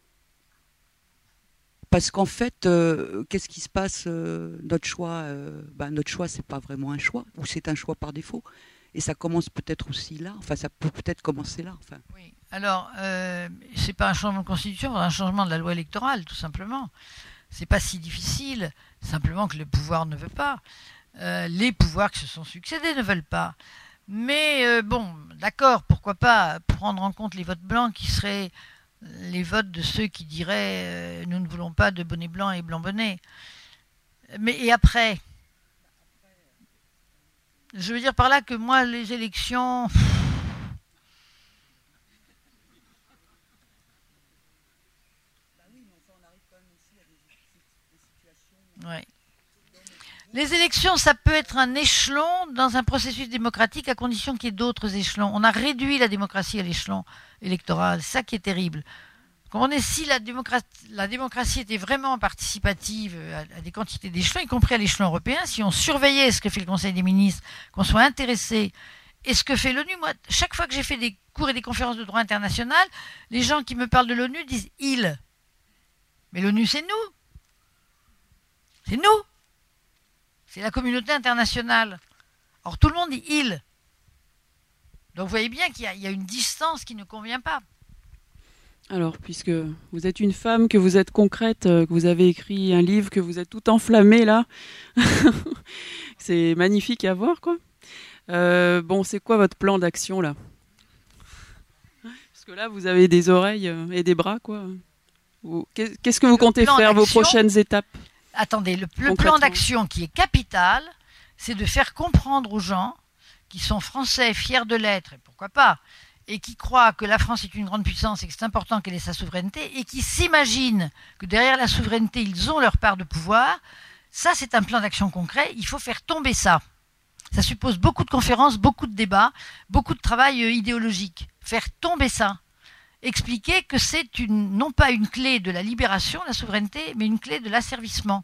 Parce qu'en fait, euh, qu'est-ce qui se passe euh, Notre choix, euh, ben, notre choix, c'est pas vraiment un choix, ou c'est un choix par défaut. Et ça commence peut-être aussi là, enfin ça peut peut-être commencer là. Enfin. Oui, alors, euh, c'est pas un changement de Constitution, c'est un changement de la loi électorale, tout simplement. C'est pas si difficile, simplement que le pouvoir ne veut pas. Euh, les pouvoirs qui se sont succédés ne veulent pas. Mais euh, bon, d'accord, pourquoi pas prendre en compte les votes blancs qui seraient les votes de ceux qui diraient euh, nous ne voulons pas de bonnets blancs et blancs bonnets. Mais et après? Je veux dire par là que moi, les élections... Ouais. Les élections, ça peut être un échelon dans un processus démocratique à condition qu'il y ait d'autres échelons. On a réduit la démocratie à l'échelon électoral. C'est ça qui est terrible. Quand on est, si la démocratie, la démocratie était vraiment participative à, à des quantités d'échelons, y compris à l'échelon européen, si on surveillait ce que fait le Conseil des ministres, qu'on soit intéressé, et ce que fait l'ONU, moi, chaque fois que j'ai fait des cours et des conférences de droit international, les gens qui me parlent de l'ONU disent « il ». Mais l'ONU, c'est nous. C'est nous. c'est la communauté internationale. Or, tout le monde dit « il ». Donc, vous voyez bien qu'il y a, il y a une distance qui ne convient pas. Alors, puisque vous êtes une femme, que vous êtes concrète, que vous avez écrit un livre, que vous êtes tout enflammée, là, c'est magnifique à voir, quoi. Euh, bon, c'est quoi votre plan d'action, là? Parce que là, vous avez des oreilles et des bras, quoi. Vous, qu'est-ce que vous le comptez faire, vos prochaines étapes? Attendez, le, le plan d'action qui est capital, c'est de faire comprendre aux gens qui sont français, fiers de l'être, et pourquoi pas, et qui croient que la France est une grande puissance et que c'est important qu'elle ait sa souveraineté, et qui s'imaginent que derrière la souveraineté, ils ont leur part de pouvoir. Ça, c'est un plan d'action concret. Il faut faire tomber ça. Ça suppose beaucoup de conférences, beaucoup de débats, beaucoup de travail euh, idéologique. Faire tomber ça. Expliquer que c'est une, non pas une clé de la libération, la souveraineté, mais une clé de l'asservissement.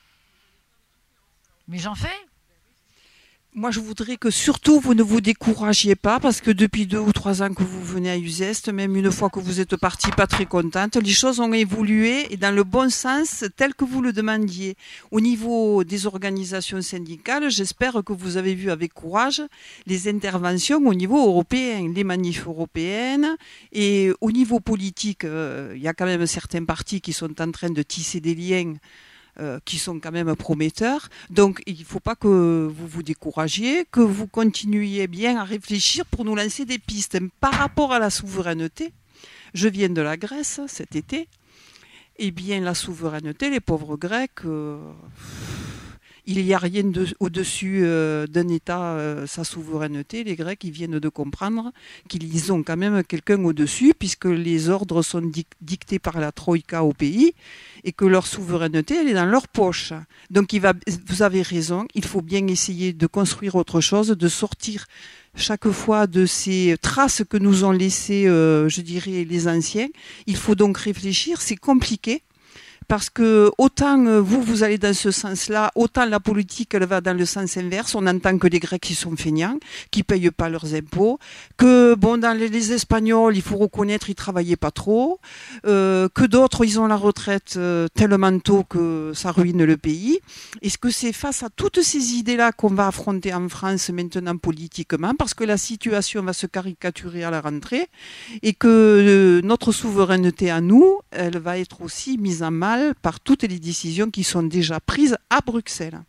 Mais j'en fais. Moi, je voudrais que surtout vous ne vous découragiez pas, parce que depuis deux ou trois ans que vous venez à Uzès, même une fois que vous êtes parti pas très contente, les choses ont évolué et dans le bon sens tel que vous le demandiez. Au niveau des organisations syndicales, j'espère que vous avez vu avec courage les interventions au niveau européen, les manifs européennes, et au niveau politique, euh, il y a quand même certains partis qui sont en train de tisser des liens Euh, qui sont quand même prometteurs. Donc, il ne faut pas que vous vous découragiez, que vous continuiez bien à réfléchir pour nous lancer des pistes. Par rapport à la souveraineté, je viens de la Grèce cet été, eh bien, la souveraineté, les pauvres Grecs, euh, il n'y a rien de, au-dessus euh, d'un État, euh, sa souveraineté. Les Grecs, ils viennent de comprendre qu'ils ont quand même quelqu'un au-dessus, puisque les ordres sont dic- dictés par la Troïka au pays, et que leur souveraineté, elle est dans leur poche. Donc, il va, vous avez raison, il faut bien essayer de construire autre chose, de sortir chaque fois de ces traces que nous ont laissées, euh, je dirais, les anciens. Il faut donc réfléchir, c'est compliqué. Parce que autant vous, vous allez dans ce sens-là, autant la politique, elle va dans le sens inverse. On entend que les Grecs, qui sont feignants, qui payent pas leurs impôts, que bon, dans les, les Espagnols, il faut reconnaître, ils travaillaient pas trop, euh, que d'autres, ils ont la retraite euh, tellement tôt que ça ruine le pays. Est-ce que c'est face à toutes ces idées-là qu'on va affronter en France maintenant politiquement, parce que la situation va se caricaturer à la rentrée, et que euh, notre souveraineté à nous, elle va être aussi mise en mal par toutes les décisions qui sont déjà prises à Bruxelles.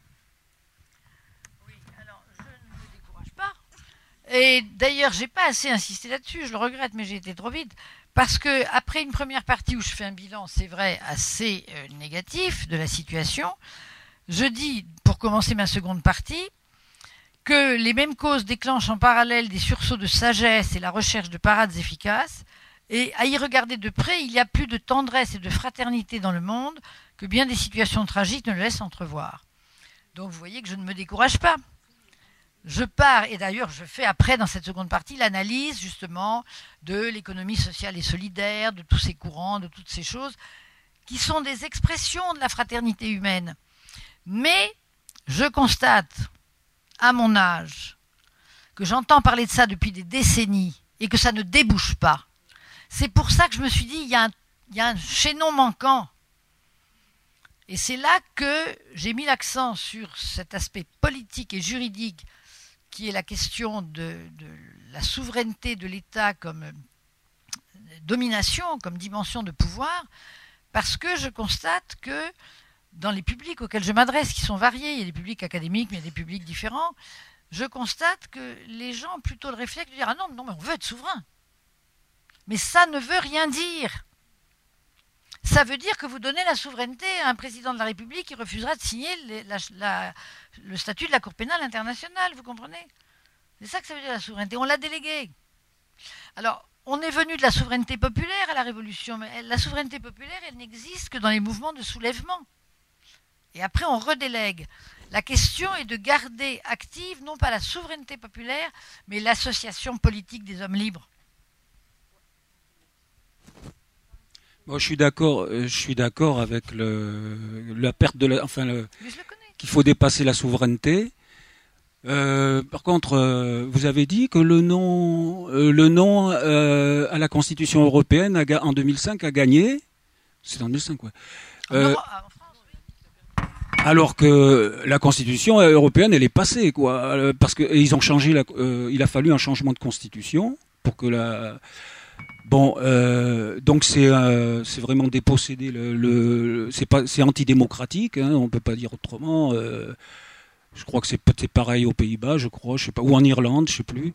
Oui, alors je ne me décourage pas. Et d'ailleurs, j'ai pas assez insisté là-dessus, je le regrette, mais j'ai été trop vite. Parce que après une première partie où je fais un bilan, c'est vrai, assez euh, négatif de la situation, je dis, pour commencer ma seconde partie, que les mêmes causes déclenchent en parallèle des sursauts de sagesse et la recherche de parades efficaces. Et à y regarder de près, il y a plus de tendresse et de fraternité dans le monde que bien des situations tragiques ne le laissent entrevoir. Donc vous voyez que je ne me décourage pas. Je pars, et d'ailleurs je fais après dans cette seconde partie l'analyse justement de l'économie sociale et solidaire, de tous ces courants, de toutes ces choses qui sont des expressions de la fraternité humaine. Mais je constate, à mon âge, que j'entends parler de ça depuis des décennies et que ça ne débouche pas. C'est pour ça que je me suis dit, il y a un, il y a un chaînon manquant. Et c'est là que j'ai mis l'accent sur cet aspect politique et juridique qui est la question de, de la souveraineté de l'État comme domination, comme dimension de pouvoir, parce que je constate que dans les publics auxquels je m'adresse, qui sont variés, il y a des publics académiques, mais il y a des publics différents, je constate que les gens ont plutôt le réflexe de dire « Ah non, non, mais on veut être souverain ». Mais ça ne veut rien dire. Ça veut dire que vous donnez la souveraineté à un président de la République qui refusera de signer les, la, la, le statut de la Cour pénale internationale, vous comprenez? C'est ça que ça veut dire la souveraineté. On l'a délégué. Alors, on est venu de la souveraineté populaire à la Révolution, mais la souveraineté populaire, elle n'existe que dans les mouvements de soulèvement. Et après, on redélègue. La question est de garder active, non pas la souveraineté populaire, mais l'association politique des hommes libres. Moi, je suis d'accord. Je suis d'accord avec le, la perte de la, enfin, le, qu'il faut dépasser la souveraineté. Euh, par contre, euh, vous avez dit que le non, euh, le non euh, à la Constitution européenne a, en deux mille cinq a gagné. C'est en deux mille cinq, ouais. Euh, en France, oui. Alors que la Constitution européenne, elle est passée, quoi. Parce que ils ont changé. La, euh, il a fallu un changement de Constitution pour que la. Bon, euh, donc c'est euh, c'est vraiment déposséder le. le c'est pas c'est antidémocratique. Hein, on peut pas dire autrement. Euh, je crois que c'est peut-être pareil aux Pays-Bas, je crois, je sais pas, ou en Irlande, je sais plus.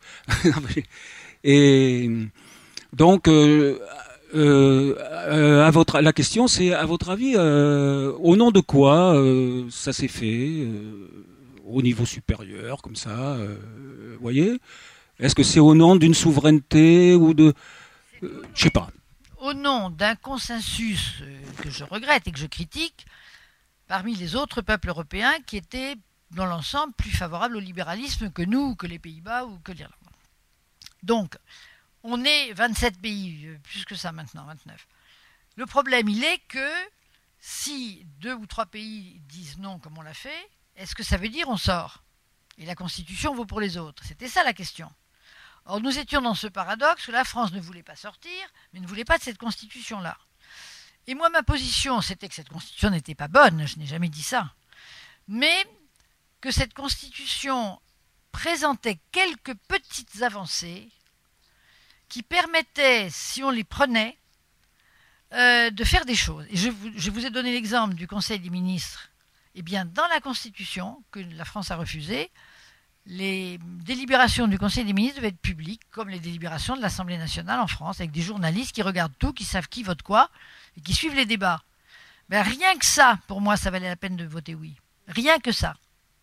Et donc. Euh, Euh, euh, à votre, la question, c'est à votre avis, euh, au nom de quoi euh, ça s'est fait euh, au niveau supérieur, comme ça, euh, vous voyez? Est-ce que c'est au nom d'une souveraineté ou de, euh, je sais pas. Au nom d'un consensus euh, que je regrette et que je critique, parmi les autres peuples européens qui étaient dans l'ensemble plus favorables au libéralisme que nous, que les Pays-Bas ou que l'Irlande. Donc. On est vingt-sept pays, plus que ça maintenant, vingt-neuf. Le problème, il est que si deux ou trois pays disent non comme on l'a fait, est-ce que ça veut dire on sort? Et la Constitution vaut pour les autres. C'était ça la question. Or, nous étions dans ce paradoxe où la France ne voulait pas sortir, mais ne voulait pas de cette Constitution-là. Et moi, ma position, c'était que cette Constitution n'était pas bonne, je n'ai jamais dit ça, mais que cette Constitution présentait quelques petites avancées qui permettaient, si on les prenait, euh, de faire des choses. Et je vous, je vous ai donné l'exemple du Conseil des ministres. Eh bien, dans la Constitution, que la France a refusée, les délibérations du Conseil des ministres devaient être publiques, comme les délibérations de l'Assemblée nationale en France, avec des journalistes qui regardent tout, qui savent qui vote quoi, et qui suivent les débats. Ben, rien que ça, pour moi, ça valait la peine de voter oui. Rien que ça.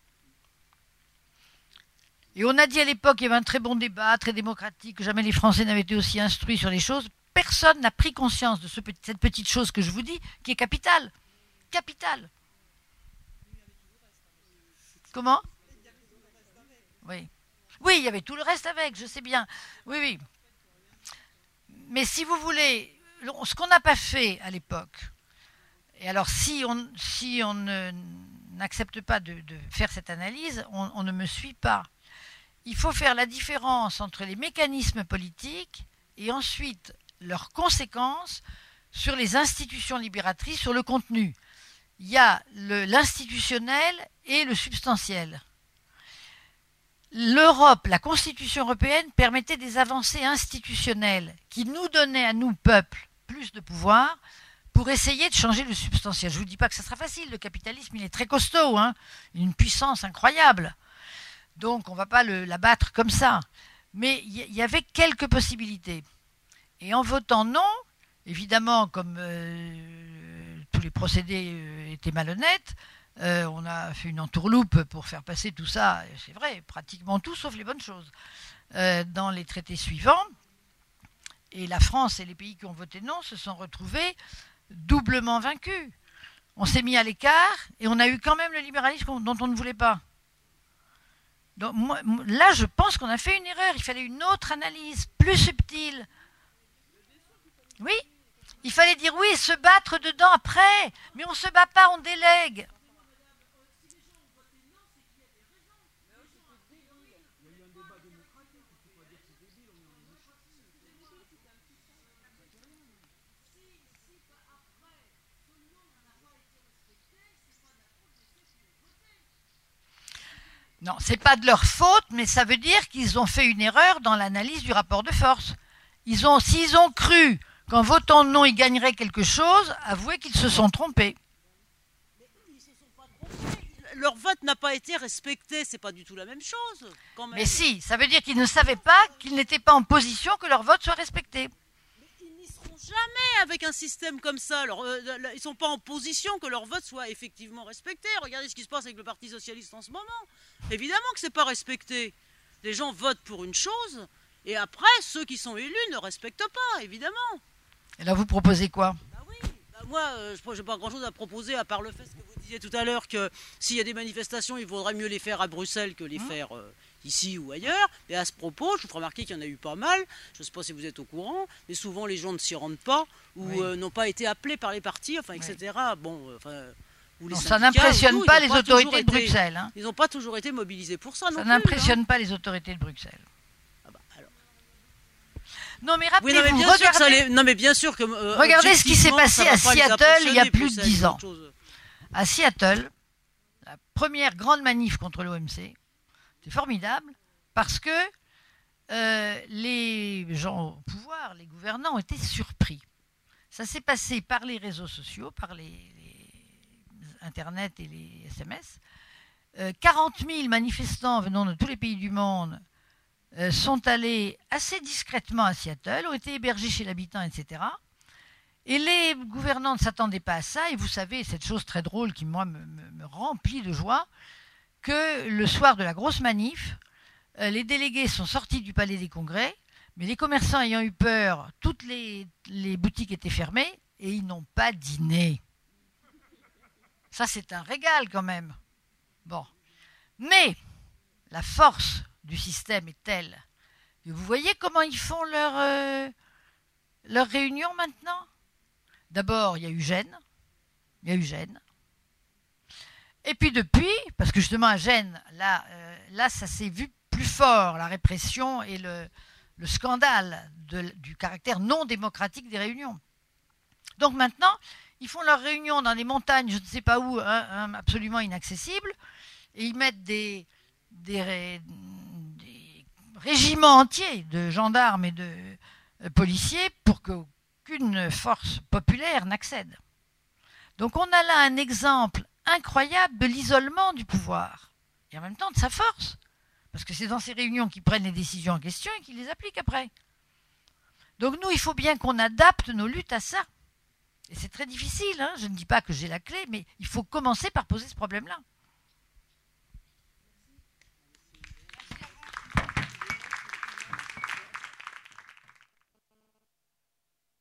Et on a dit à l'époque qu'il y avait un très bon débat, très démocratique, que jamais les Français n'avaient été aussi instruits sur les choses. Personne n'a pris conscience de ce, cette petite chose que je vous dis, qui est capitale. Capitale. Comment? Oui. Oui, il y avait tout le reste avec, je sais bien. Oui, oui. Mais si vous voulez, ce qu'on n'a pas fait à l'époque, et alors si on, si on ne, n'accepte pas de, de faire cette analyse, on, on ne me suit pas. Il faut faire la différence entre les mécanismes politiques et ensuite leurs conséquences sur les institutions libératrices, sur le contenu. Il y a le, l'institutionnel et le substantiel. L'Europe, la Constitution européenne, permettait des avancées institutionnelles qui nous donnaient à nous, peuple, plus de pouvoir pour essayer de changer le substantiel. Je ne vous dis pas que ça sera facile, le capitalisme, il est très costaud, hein, il a une puissance incroyable. Donc, on ne va pas le, la battre comme ça. Mais il y, y avait quelques possibilités. Et en votant non, évidemment, comme euh, tous les procédés euh, étaient malhonnêtes, euh, on a fait une entourloupe pour faire passer tout ça, c'est vrai, pratiquement tout, sauf les bonnes choses, euh, dans les traités suivants. Et la France et les pays qui ont voté non se sont retrouvés doublement vaincus. On s'est mis à l'écart et on a eu quand même le libéralisme dont on ne voulait pas. Donc, moi, là, je pense qu'on a fait une erreur. Il fallait une autre analyse, plus subtile. Oui, il fallait dire oui, se battre dedans après. Mais on ne se bat pas, on délègue. Non, c'est pas de leur faute, mais ça veut dire qu'ils ont fait une erreur dans l'analyse du rapport de force. Ils ont, s'ils ont cru qu'en votant non, ils gagneraient quelque chose, avouez qu'ils se sont trompés. Mais ils se sont pas trompés. Leur vote n'a pas été respecté, c'est pas du tout la même chose. Quand même. Mais si, ça veut dire qu'ils ne savaient pas qu'ils n'étaient pas en position que leur vote soit respecté. Jamais avec un système comme ça. Alors, euh, ils ne sont pas en position que leur vote soit effectivement respecté. Regardez ce qui se passe avec le Parti Socialiste en ce moment. Évidemment que ce n'est pas respecté. Les gens votent pour une chose et après, ceux qui sont élus ne respectent pas, évidemment. Et là, vous proposez quoi? Bah oui, bah moi, euh, je n'ai pas grand-chose à proposer à part le fait ce que vous disiez tout à l'heure que s'il y a des manifestations, il vaudrait mieux les faire à Bruxelles que les mmh. faire... Euh, ici ou ailleurs, et à ce propos, je vous ferai remarquer qu'il y en a eu pas mal, je ne sais pas si vous êtes au courant, mais souvent les gens ne s'y rendent pas, ou oui. euh, n'ont pas été appelés par les partis, enfin, et cetera. Oui. Bon, euh, enfin, ou les non, ça n'impressionne tout, pas les pas autorités de Bruxelles. Hein. Ils n'ont pas toujours été mobilisés pour ça, non Ça n'impressionne hein. pas les autorités de Bruxelles. Ah bah, alors. Non, mais rappelez-vous, oui, non, mais bien regardez, sûr que ça les... non, mais bien sûr que, euh, regardez ce qui s'est passé à Seattle il y a plus de dix ans. Chose... À Seattle, la première grande manif contre l'O M C. C'est formidable parce que euh, les gens au pouvoir, les gouvernants, ont été surpris. Ça s'est passé par les réseaux sociaux, par les, les Internet et les S M S. Euh, quarante mille manifestants venant de tous les pays du monde euh, sont allés assez discrètement à Seattle, ont été hébergés chez l'habitant, et cetera. Et les gouvernants ne s'attendaient pas à ça. Et vous savez, cette chose très drôle qui, moi, me, me, me remplit de joie, que le soir de la grosse manif, euh, les délégués sont sortis du palais des congrès, mais les commerçants ayant eu peur, toutes les, les boutiques étaient fermées et ils n'ont pas dîné. Ça, c'est un régal quand même. Bon. Mais la force du système est telle que vous voyez comment ils font leur, euh, leur réunion maintenant. D'abord, il y a eu Gênes. Il y a eu Gênes. Et puis depuis, parce que justement à Gênes, là, euh, là ça s'est vu plus fort, la répression et le, le scandale de, du caractère non démocratique des réunions. Donc maintenant, ils font leurs réunions dans des montagnes, je ne sais pas où, hein, hein, absolument inaccessibles, et ils mettent des, des, des régiments entiers de gendarmes et de euh, policiers pour qu'aucune force populaire n'accède. Donc on a là un exemple incroyable de l'isolement du pouvoir, et en même temps de sa force, parce que c'est dans ces réunions qu'ils prennent les décisions en question et qu'ils les appliquent après. Donc nous, il faut bien qu'on adapte nos luttes à ça. Et c'est très difficile, hein, je ne dis pas que j'ai la clé, mais il faut commencer par poser ce problème-là.